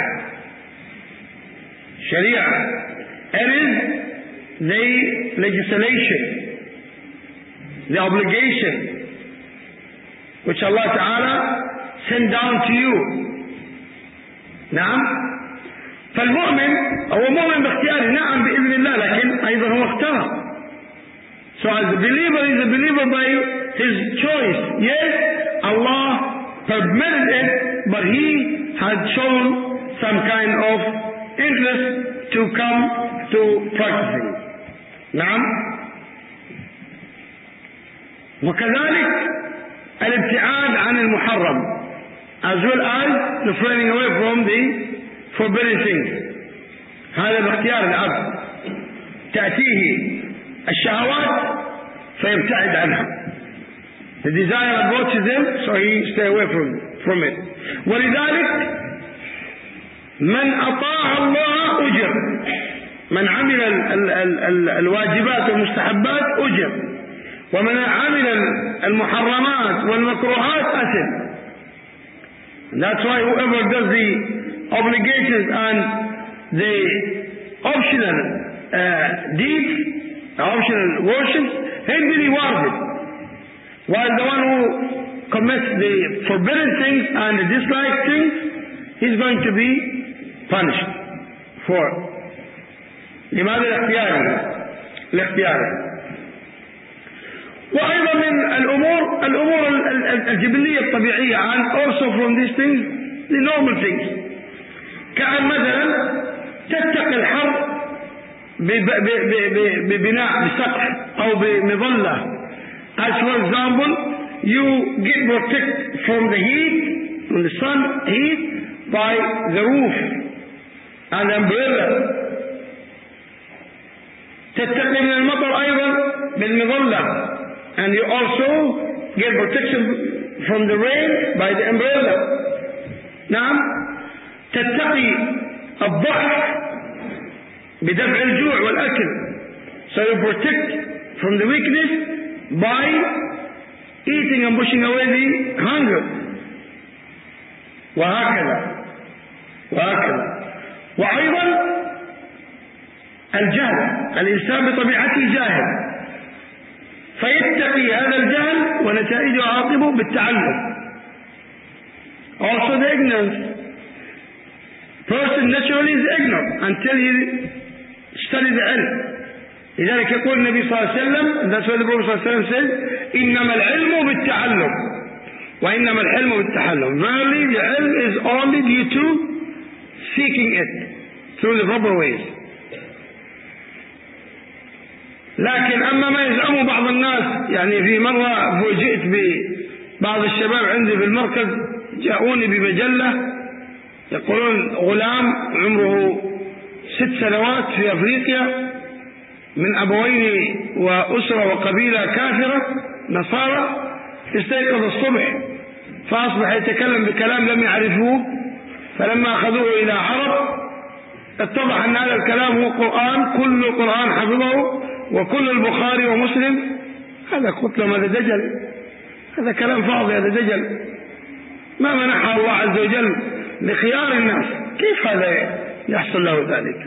شريعة. It is the legislation, the obligation which Allah Ta'ala sent down to you. نعم. فالمؤمن هو مؤمن باختياره, نعم بإذن الله, لكن أيضا هو اختار. So as a believer is a believer by his choice. Yes, Allah permitted it, but he had shown some kind of interest to come to practicing. نعم. وكذلك الابتعاد عن المحرم, as well as refraining away from the forbidden things. هذا باختيار العبد. تأتيه الشهوات فيبتعد عنها. The desire approaches him, so he stay away from it. ولذلك من أطاع الله أجر. من عمل الواجبات والمستحبات أجر. ومن عمل المحرمات والمكروهات أثم. That's why whoever does the obligations and the optional deeds, optional worship, he'll be rewarded. While the one who commits the forbidden things and the disliked things, he's going to be punished for. لماذا الاختيار. وأيضا من الأمور الجبلية الطبيعية, and also from these things the normal things, كأن مثلا تتقي الحر ببناء بسقف أو بمظلة. As for example, you get protected from the heat, from the sun heat, by the roof and umbrella. تتقي من المطر أيضا بالمظلة, and you also get protection from the rain by the umbrella. نعم. تتقي الضعف بدفع الجوع والأكل, so you protect from the weakness by eating and pushing away the hunger. وهكذا. وأيضا الجهل, الإنسان بطبيعته جاهل, فيتقي هذا الجهل ونتائجه عاقبه بالتعلم. Also the ignorance. Person naturally is ignorant until he studies the ilm. لذلك يقول النبي صلى الله عليه وسلم, that's why the Prophet صلى الله عليه وسلم says, إنما العلم بالتعلم وإنما الحلم بالتحلم. Verily the ilm is only due to seeking it through the proper ways. لكن أما ما يزعمه بعض الناس, يعني في مرة فوجئت ببعض الشباب عندي في المركز, جاءوني بمجلة يقولون غلام عمره 6 سنوات في أفريقيا من أبوين وأسرة وقبيلة كافرة نصارى, استيقظ الصبح فأصبح يتكلم بكلام لم يعرفوه, فلما أخذوه إلى عرب اتضح أن هذا الكلام هو قرآن, كل القرآن حفظه وكل البخاري ومسلم. هذا قلت لهم هذا دجل, هذا كلام فاضي, هذا دجل. ما منحه الله عز وجل لخيار الناس, كيف هذا يحصل له ذلك؟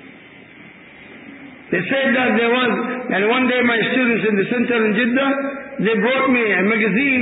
They said that there was, and one day my students in the center in Jeddah, they brought me a magazine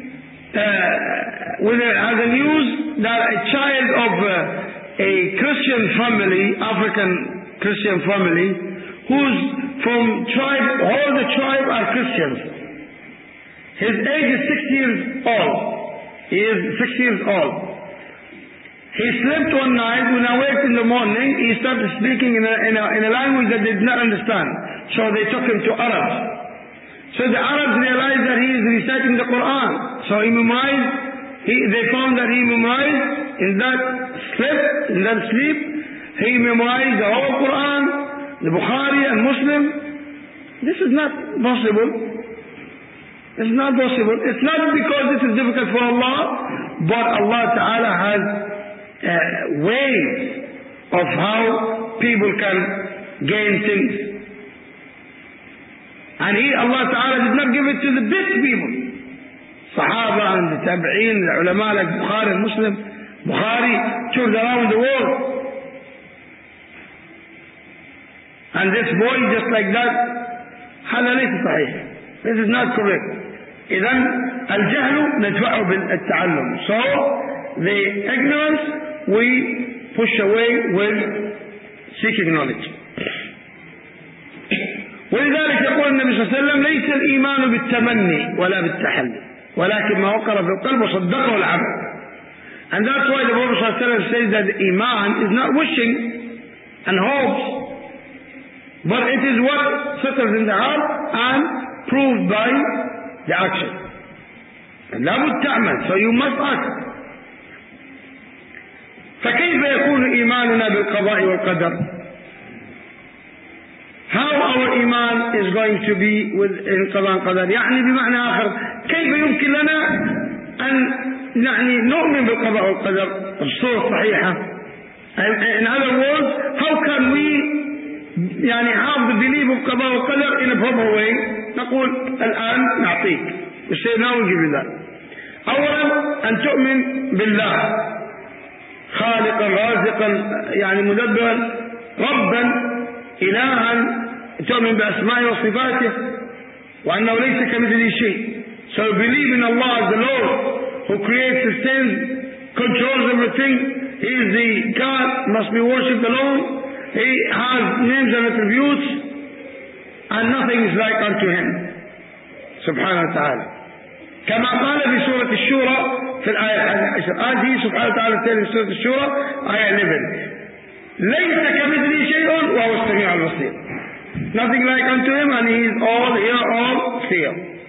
with the news that a child of a Christian family, African Christian family, who's from tribe, all the tribe are Christians. His age is 6 years old. He is 6 years old. He slept one night. When I waked in the morning, he started speaking in a language that they did not understand. So they took him to Arabs. So the Arabs realized that he is reciting the Quran. So he memorized. They found that he memorized in that sleep. He memorized the whole Quran, the Bukhari and Muslim. This is not possible. It's not possible. It's not because this is difficult for Allah, but Allah Ta'ala has ways of how people can gain things. And Allah Ta'ala did not give it to the best people. Sahaba and the Tabi'een, the ulama like Bukhari and Muslim. Bukhari toured around the world. And this boy just like that, هذا ليس صحيح. This is not correct. إذن الجهل ندفعه بالتعلم. So the ignorance we push away with seeking knowledge. ولذلك يقول النبي صلى الله عليه وسلم ليس الإيمان بالتمني ولا بالتحلي ولكن ما وقر في القلب وصدقه العمل. And that's why the Prophet صلى الله عليه وسلم says that Iman is not wishing and hopes, but it is what settles in the heart and proved by the action. And لابد تعمل, so you must act. فكيف يكون إيماننا بالقضاء والقدر? How our iman is going to be with القضاء والقدر؟ يعني بمعنى آخر كيف يمكن لنا أن نؤمن بالقضاء والقدر بصورة صحيحة؟ In other words, how can we have the belief of القضاء والقدر in a proper way؟ نقول الآن نعطيك. We say now we give you that. أولا أن تؤمن بالله خالقا رازقا مدبرا ربا إلها، تؤمن بأسمائه وصفاته وأنه ليس كمثله شيء. So believe in Allah as the Lord who creates, sustains, controls everything. He is the God, must be worshipped alone. He has names and attributes and nothing is like unto him سبحانه وتعالى. كما قال في سورة الشورى في الآية 11. هذه سبحانه وتعالى في سورة الشورى آية 11. ليس كمثله شيء وهو السميع البصير. Nothing like unto him and he is all here, all seer.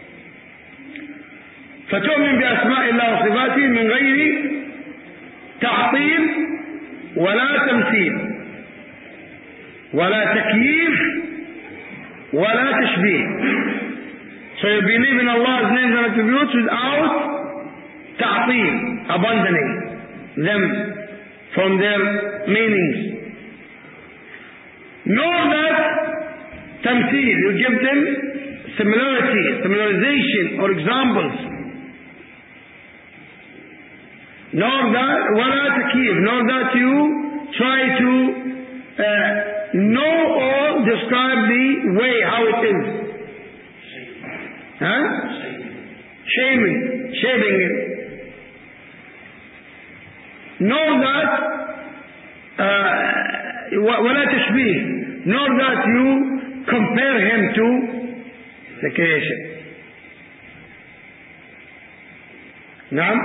فتؤمن بأسماء الله وصفاته من غير تعطيل ولا تمثيل ولا تكييف ولا تشبيه. So you believe in Allah's names and attributes without ta'til, abandoning them from their meanings. Nor that tamthil, you give them similarity, similarization or examples. Nor that, wala takyif, nor that you try to know or describe the way how it is. Shaping it. Nor that ولا تشبيه, nor that you compare him to the creation. نعم.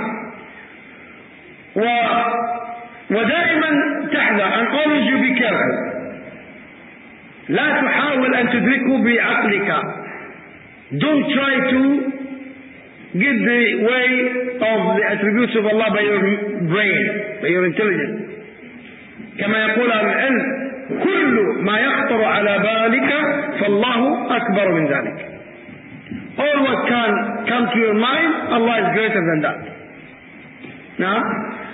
ودائما تحذر and always you be careful. لا تحاول أن تدركه بعقلك. Don't try to get the way of the attributes of Allah by your brain, by your intelligence. كما يقول أهل العلم كل ما يخطر على بالك فالله أكبر من ذلك. All what can come to your mind, Allah is greater than that. نعم.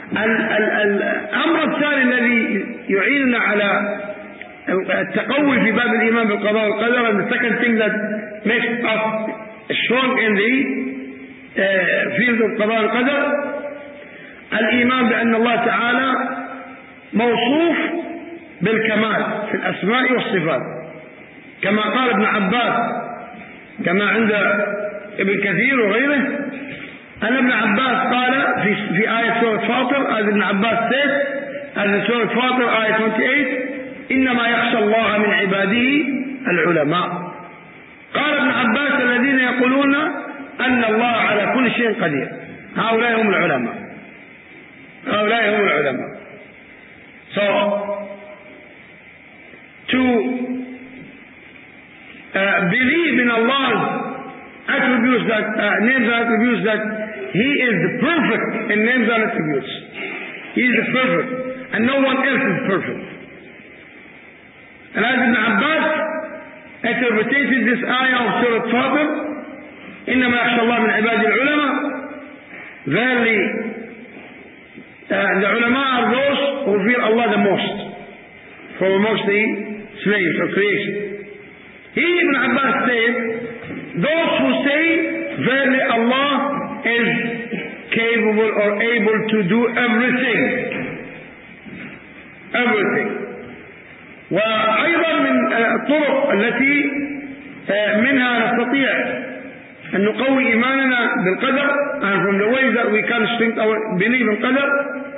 الأمر الثاني الذي يعيننا على التقوي في باب الإيمان بالقضاء والقدر, and the second thing that makes us strong in the field of القضاء والقدر, الإيمان بأن الله تعالى موصوف بالكمال في الأسماء والصفات, كما قال ابن عباس كما عند ابن كثير وغيره, أن ابن عباس قال في آية سورة فاطر, as ابن عباس said, as سورة فاطر آية 28, إنما يخشى الله من عباده العلماء. قال ابن عباس الذين يقولون أن الله على كل شيء قدير. هؤلاء هم العلماء. هؤلاء هم العلماء. So to believe in Allah's attributes, that names and attributes, that He is the perfect in names and attributes. He is the perfect, and no one else is perfect. And as Ibn Abbas interpreted this ayah of Surah Fatir, إنما يخشى الله من عباد العلماء. Verily, the ulama are those who fear Allah the most from amongst the slaves of creation. He, Ibn Abbas, said, those who say, verily Allah is capable or able to do everything. Everything. وأيضا من الطرق التي منها نستطيع أن نقوي إيماننا بالقدر, and from the ways that we can strengthen our belief in قدر,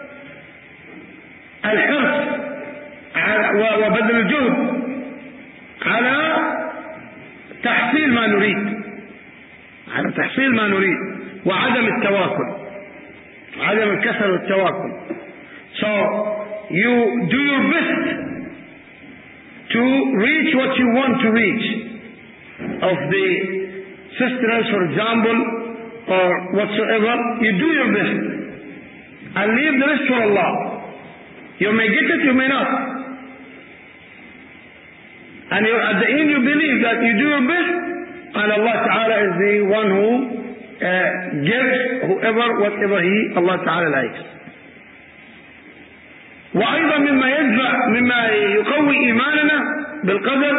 الحرص وبذل الجهد على تحصيل ما نريد, على تحصيل ما نريد, وعدم التواكل, عدم الكسل والتواكل. So you do your best to reach what you want to reach of the sustenance, for example, or whatsoever. You do your best and leave the rest for Allah. You may get it, you may not. And at the end you believe that you do your best, and Allah Ta'ala is the one who gives whoever whatever Allah Ta'ala likes. وأيضا مما يقوي إيماننا بالقدر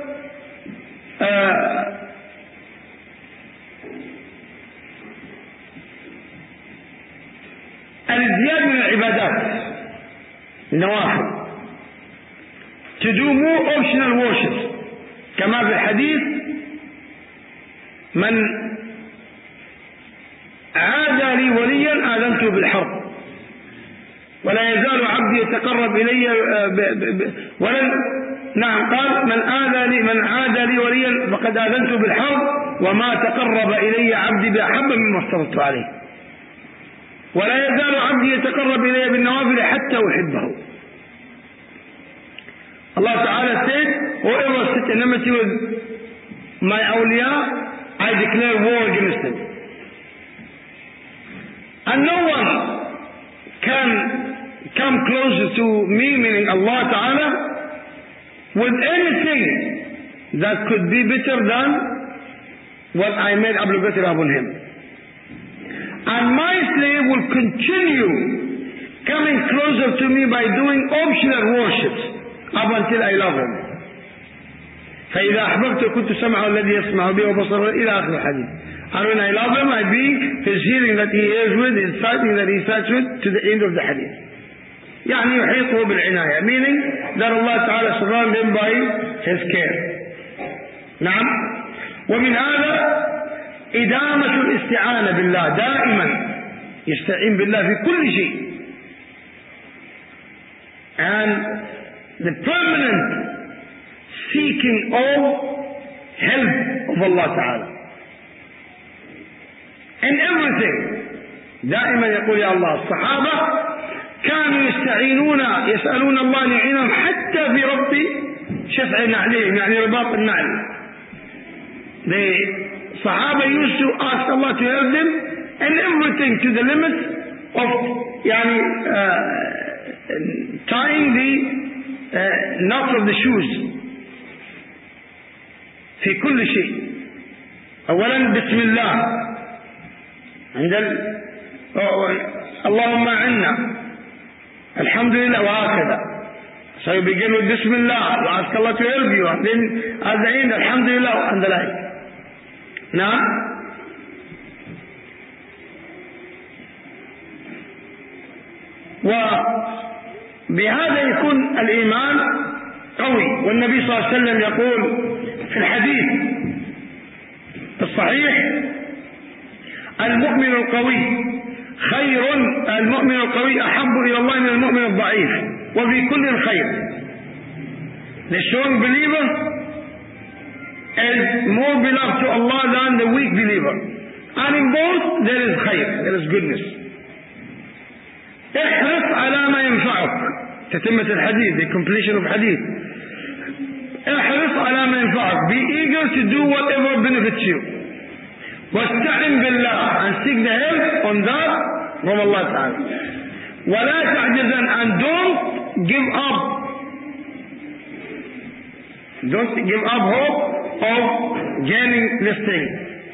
الازدياد من العبادات, النوافل. To do more optional worships, كما في الحديث من عادى لي وليا آذنته بالحرب ولا يزال عبدي يتقرب إلي نعم قال من عادى لي وليا فقد آذنته بالحرب وما تقرب إلي عبدي بأحب مما افترضت عليه ولا يزال عبدي يتقرب إلي بالنوافل حتى أحبه. Allah Ta'ala said, whoever sits in enmity with my awliya, I declare war against them. And no one can come closer to me, meaning Allah Ta'ala, with anything that could be better than what I made obligatory upon him. And my slave will continue coming closer to me by doing optional worships up until I love him. فإذا أحببت كنت سمعه الذي يسمع به وبصره إلى آخر الحديث. And when I love him, I be his hearing that he hears with, his sighting that he sights with, to the end of the hadith. يعني يحيطه بالعناية, meaning that Allah Ta'ala surround him by his care. نعم. ومن هذا إدامة الاستعانة بالله, دائما يستعين بالله في كل شيء. And the permanent seeking of help of Allah Ta'ala in everything. دائما يقول يا الله. الصحابة كانوا يسألون الله أن يعينهم حتى في ربط شفع نعلهم, يعني رباط النعل. The Sahaba used to ask Allah to help them in everything to the limit of يعني tying the knots of the shoes في كل شيء. أولا بسم الله عند اللهم عنا الحمد لله وهكذا. So you begin with Bismillah, you ask Allah to help you, and then at the end Alhamdulillah and the like. نعم. وبهذا يكون الإيمان قوي. والنبي صلى الله عليه وسلم يقول في الحديث الصحيح المؤمن القوي أحب إلى الله من المؤمن الضعيف وفي كل خير. The strong believer is more beloved to Allah than the weak believer, And in both there is khayr, there is goodness. احرص على ما ينفعك. تتمة الحديث, the completion of hadith. احرص على ما ينفعك. Be eager to do whatever benefits you. واستعن بالله, and seek the help on that from Allah Ta'ala. ولا تعجزن, and don't give up. Don't give up hope of gaining this thing.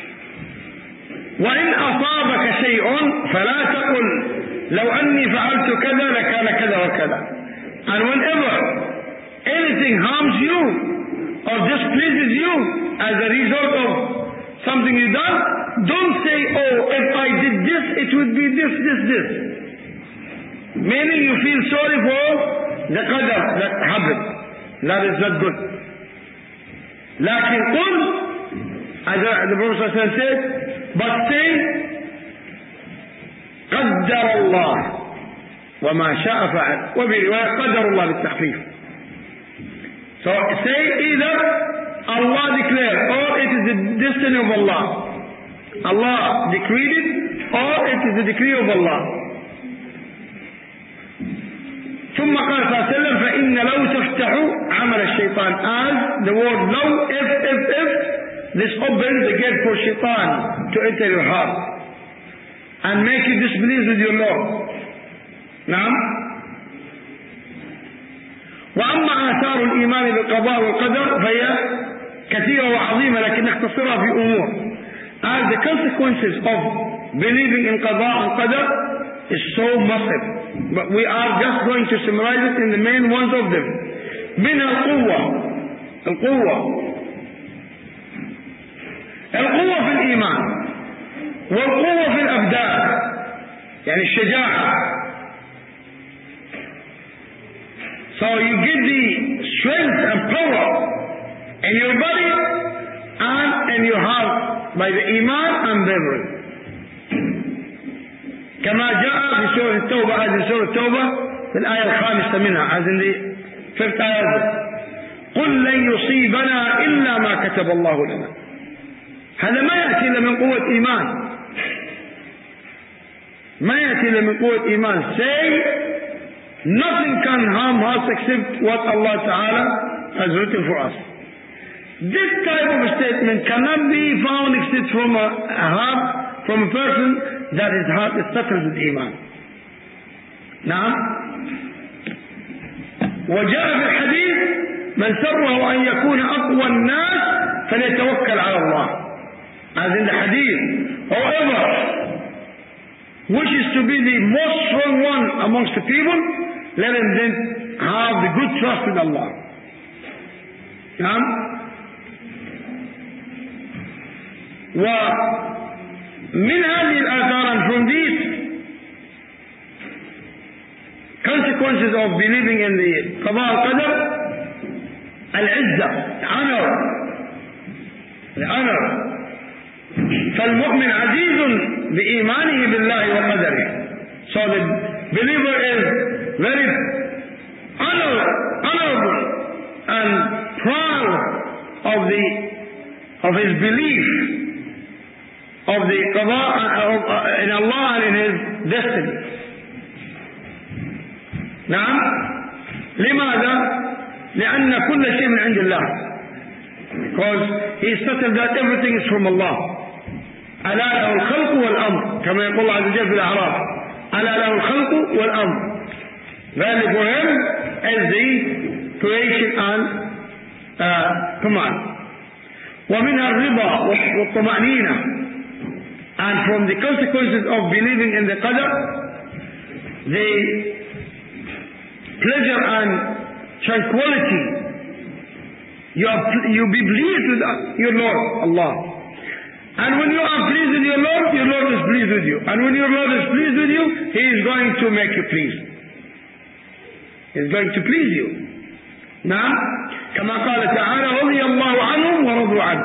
وإن أصابك شيء فلا تقل لو أني فعلت كذا لكان كذا وكذا. And whenever anything harms you or displeases you as a result of something you done, don't say, oh, if I did this, it would be this. Meaning you feel sorry for the qadar that happened. That is not good. لكن قل, as the Prophet said, but say, قدر الله وما شاء فعل. وبرواية قدر الله بالتخفيف. So say either Allah declared, or it is the destiny of Allah. Allah decreed it, or it is the decree of Allah. ثم قال صلى الله عليه وسلم فإن لو تفتح عمل الشيطان. As the word لو, if this opens the gate for shaitan to enter your heart and make you disbelieve with your Lord. نعم. وأما آثار الإيمان بالقضاء والقدر فهي كثيرة وعظيمة, لكن نختصرها في أمور. As the consequences of believing in قضاء and qadar is so massive, but we are just going to summarize it in the main ones of them. منها القوة في الإيمان, والقوة في الأبدان, يعني الشجاعة. So you get the strength and power in your body and in your heart by the iman and bravery. كما جاء في سورة التوبة, هذه سورة التوبة في الآية الخامسة منها, as in the fifth ayah. قل لن يصيبنا إلا ما كتب الله لنا. هذا ما يأتي إلا من قوة إيمان. ما يأتي إلا من قوة إيمان. Say nothing can harm us except what Allah Ta'ala has written for us. This type of statement cannot be found except from a heart, from a person that his heart is settled with iman. نعم. وجاء في الحديث من سره أن يكون أقوى الناس فليتوكل على الله. As in the hadith, whoever wishes to be the most strong one amongst the people, let him then have the good trust with Allah. نعم. ومن هذه الآثار, and from these consequences of believing in the qada al-qadar, al-izza, the honor. فالمؤمن عزيز بإيمانه بالله وقدره. So the believer is very honorable and proud of his belief of the qada in Allah and in his destiny. نعم. لماذا؟ لأن كل شيء من عند الله. Because he settled that everything is from Allah. ألا له الخلق والأمر, كما يقول الله عز وجل في الأعراف, ألا له الخلق والأمر. ذلك for him is the creation and command. ومنها الرضا والطمأنينة. And from the consequences of believing in the qadar, the pleasure and tranquility. You be pleased with your Lord, Allah. And when you are pleased with your Lord is pleased with you. And when your Lord is pleased with you, He is going to make you pleased. He is going to please you. نعم. كما قال تعالى رضي الله عنهم ورضوا عنه.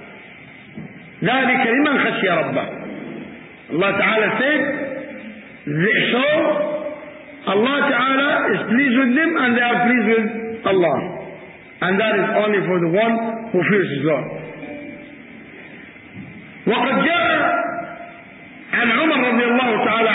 ذلك لمن خشي ربه. Allah Ta'ala said, so Allah Ta'ala is pleased with them and they are pleased with Allah. And that is only for the one who fears His Lord. وقد جاء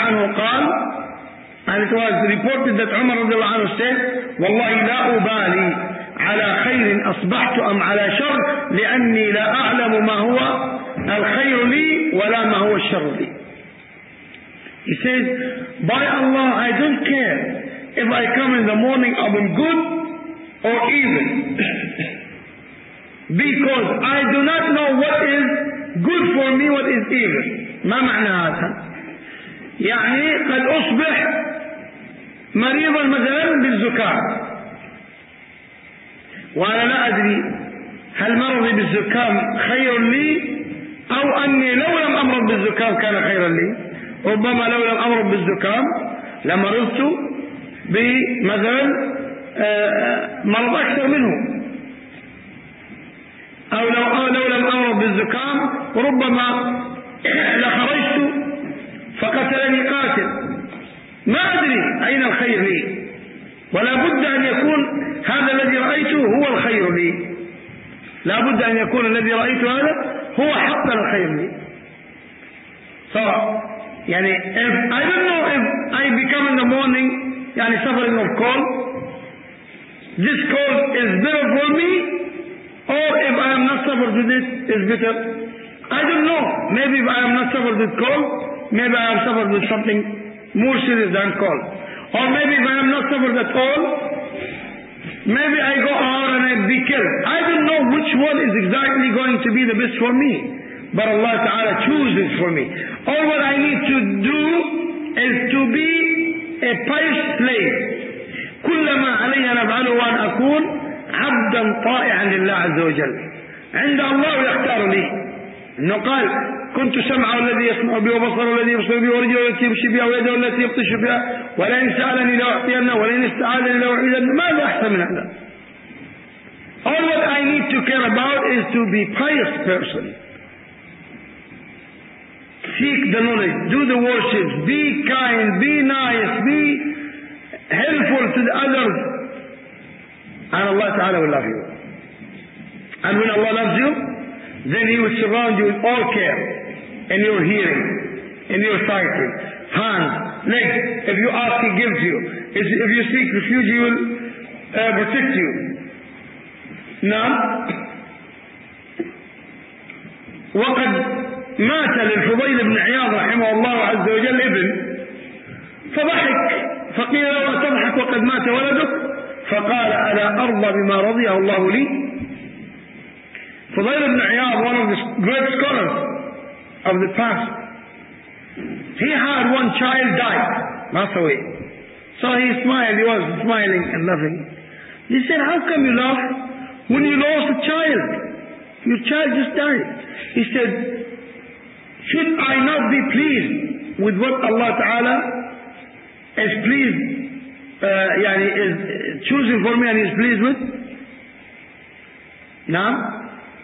عنه قال, and it was reported that Umar رضي الله عنه said, والله لا أبالي على خير أصبحت أم على شر لأني لا أعلم ما هو الخير لي ولا ما هو الشر لي. He says, by Allah, I don't care if I come in the morning up in good or evil, because I do not know what is good for me, what is evil. ما معنى هذا؟ يعني قد أصبح مريضا مثلا بالزكام وأنا لا أدري هل مرضي بالزكام خير لي أو أني لو لم أمرض بالزكام كان خيرا لي. ربما لو لم أمرض بالزكام لمرضت بمثلا مرض أكثر منه, أو لو لم أمرض بالزكام ربما لخرجت فقتلني قاتل. ما أدري أين الخير لي, ولا بد أن يكون هذا الذي رأيته هو الخير لي. لا بد أن يكون الذي رأيته هذا هو حقا الخير لي. So, يعني I don't know if I become in the morning يعني suffering of cold, this cold is better for me, or if I am not suffered with this is better. I don't know. Maybe if I am not suffered with cold, maybe I am suffered with something more serious than cold. Or maybe if I am not suffered at all, maybe I go out and I be killed. I don't know which one is exactly going to be the best for me, but Allah Ta'ala chooses for me. All what I need to do is to be a pious slave. كل ما علي أن أفعله أن أكون عبدا طائعا لله عز وجل. عند الله يختار لي. إنه قال كنت سمعه الذي يسمع به وبصره الذي يبصر به ورجله التي يمشي بها ويده التي يبطش بها ولئن سألني لأعطينه ولئن استعاذني لأعيذنه. ماذا أحسن من هذا؟ All what I need to care about is to be pious person. Seek the knowledge, do the worship, be kind, be nice, be helpful to the others, and Allah Ta'ala will love you. And when Allah loves you, then He will surround you with all care in your hearing, in your sight, hands, legs. If you ask, He gives you. If you seek refuge, He will protect you. نعم. وقد مات للفضيل بن عياض رحمه الله عز وجل ابن, فضحك فقيل له تضحك وقد مات ولدك؟ فقال ألا أرضى بما رضيه الله لي. Fudail ibn Iyad, one of the great scholars of the past, he had one child died, passed away. So he smiled, he was smiling and laughing. He said, how come you laugh when you lost a child? Your child just died. He said, should I not be pleased with what Allah Ta'ala is pleased, is choosing for me and is pleased with? Now,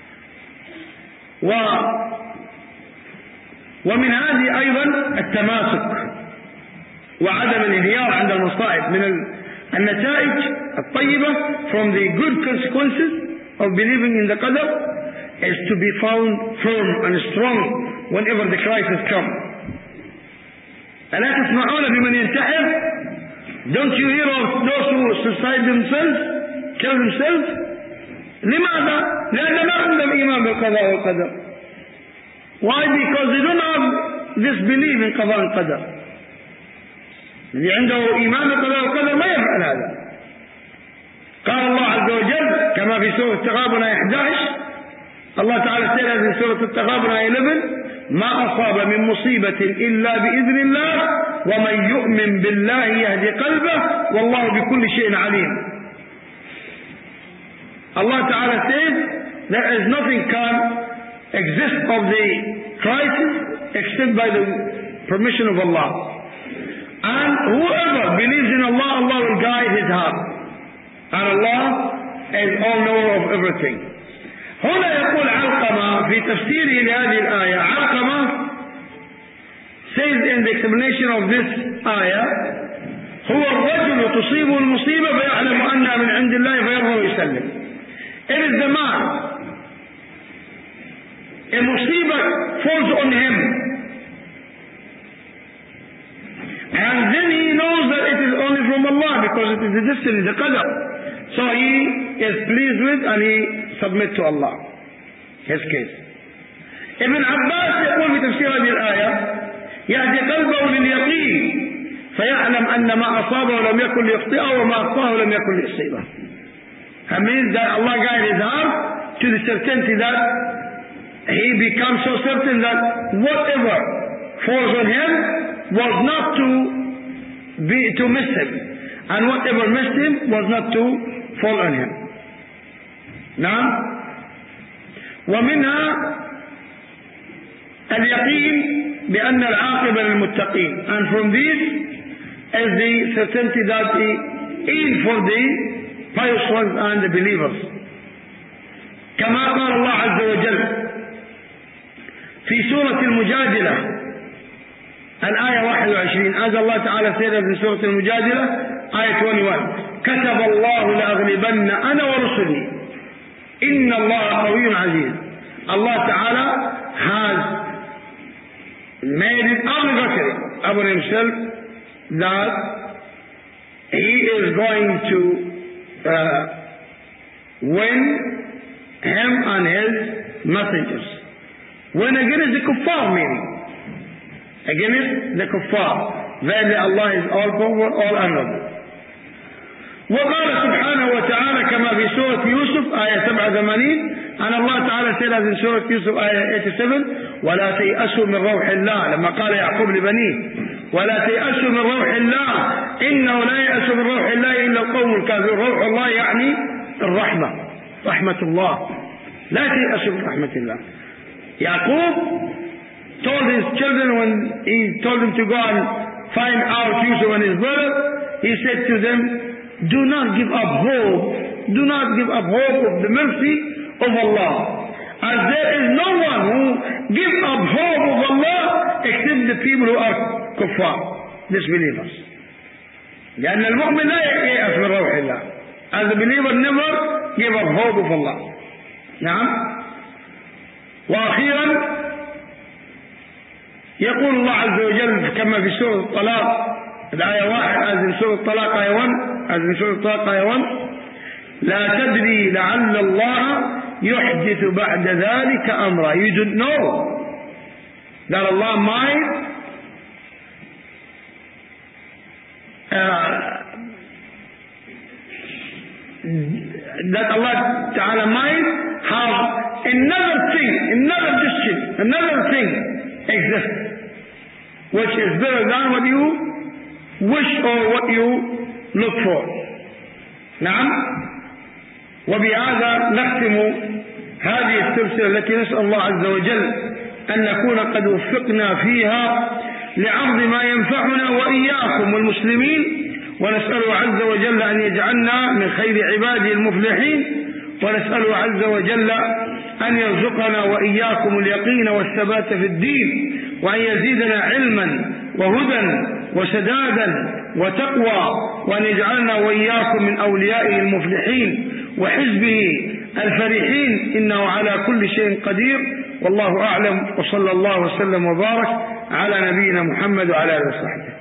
ومن هذه أيضا التماسك وعدم الانهيار عند المصائب. من النتائج الطيبة from the good consequences of believing in the qadr is to be found firm and strong whenever the crisis comes. ألا تسمعون بمن ينتحر? Don't you hear of those who suicide themselves, kill themselves? لماذا؟ لأن ما عندهم إيمان بالقضاء والقدر. Why? Because they don't have this belief in قضاء والقدر. اللي عنده إيمان بالقضاء والقدر ما يفعل هذا. قال الله عز وجل كما في سورة التغابن آية 11, الله تعالى سأل في سورة التغابن آية 11, ما أصاب من مصيبة إلا بإذن الله ومن يؤمن بالله يهدي قلبه والله بكل شيء عليم. Allah Ta'ala says there is nothing can exist of the crisis except by the permission of Allah. And whoever believes in Allah, Allah will guide his heart. And Allah is all knower of everything. هنا يقول علقمة في تفسيره لهذه الآية, علقمة says in the explanation of this ayah, هو الرجل تصيبه المصيبة فيعلم أنها من عند الله فيرضى ويسلم. It is the man. A musibah falls on him And then he knows that it is only from Allah because it is the destiny, the qadr. So he is pleased with and he submits to Allah. His case. ابن عباس يقول في تفسير هذه الآية يهدي قلبه لليقين فيعلم أن ما أصابه لم يكن ليخطئه وما أخطأه لم يكن ليصيبه. That means that Allah guides his heart to the certainty that he becomes so certain that whatever falls on him was not to miss him, and whatever missed him was not to fall on him. نعم. ومنها اليقين بأن العاقبة للمتقين, and from this is the certainty that the end for the pious ones and the believers. كما قال الله عز وجل في سورة المجادلة الآية 21, as Allah Ta'ala said in سورة المجادلة آية 21, كتب الله لأغلبن أنا ورسلي إن الله قوي عزيز. Allah Ta'ala has made it obligatory upon himself that he is going to win him and his messengers. Win against the kuffar, meaning against the kuffar. Verily Allah is all powerful, all honorable. وقال سبحانه وتعالى كما في سورة يوسف آية 87, أن الله تعالى said in سورة يوسف آية 87, ولا تيأسوا من روح الله, لما قال يعقوب لبنيه ولا تيأسوا من روح الله إنه لا يأس من روح الله إلا القوم الكافرون. روح الله يعني الرحمة, رحمة الله. لا تيأسوا من رحمة الله. Yaqub told his children when he told them to go and find out Yusuf and his brother, he said to them, do not give up hope. Do not give up hope of the mercy of Allah. As there is no one who gives up hope of Allah except the people who are kuffar, disbelievers. لأن المؤمن لا ييأس من روح الله. As a believer never give up hope of Allah. نعم. وأخيرا يقول الله عز وجل كما في سورة الطلاق الآية 1, as in سورة الطلاق آية 1, as in سورة الطلاق آية 1, لا تدري لعل الله يحدث بعد ذلك أمرا. You don't know that Allah might that Allah Ta'ala might have another thing, another decision, another thing exist which is better than what you wish or what you look for. نعم. وبهذا نختم هذه السلسلة التي نسأل الله عز وجل أن نكون قد وفقنا فيها لعرض ما ينفعنا وإياكم والمسلمين, ونسأله عز وجل أن يجعلنا من خير عباده المفلحين, ونسأله عز وجل أن يرزقنا وإياكم اليقين والثبات في الدين, وأن يزيدنا علما وهدى وسدادا وتقوى, وأن يجعلنا وإياكم من أوليائه المفلحين وحزبه الفرحين, إنه على كل شيء قدير. والله أعلم, وصلى الله وسلم وبارك على نبينا محمد وعلى آله وصحبه.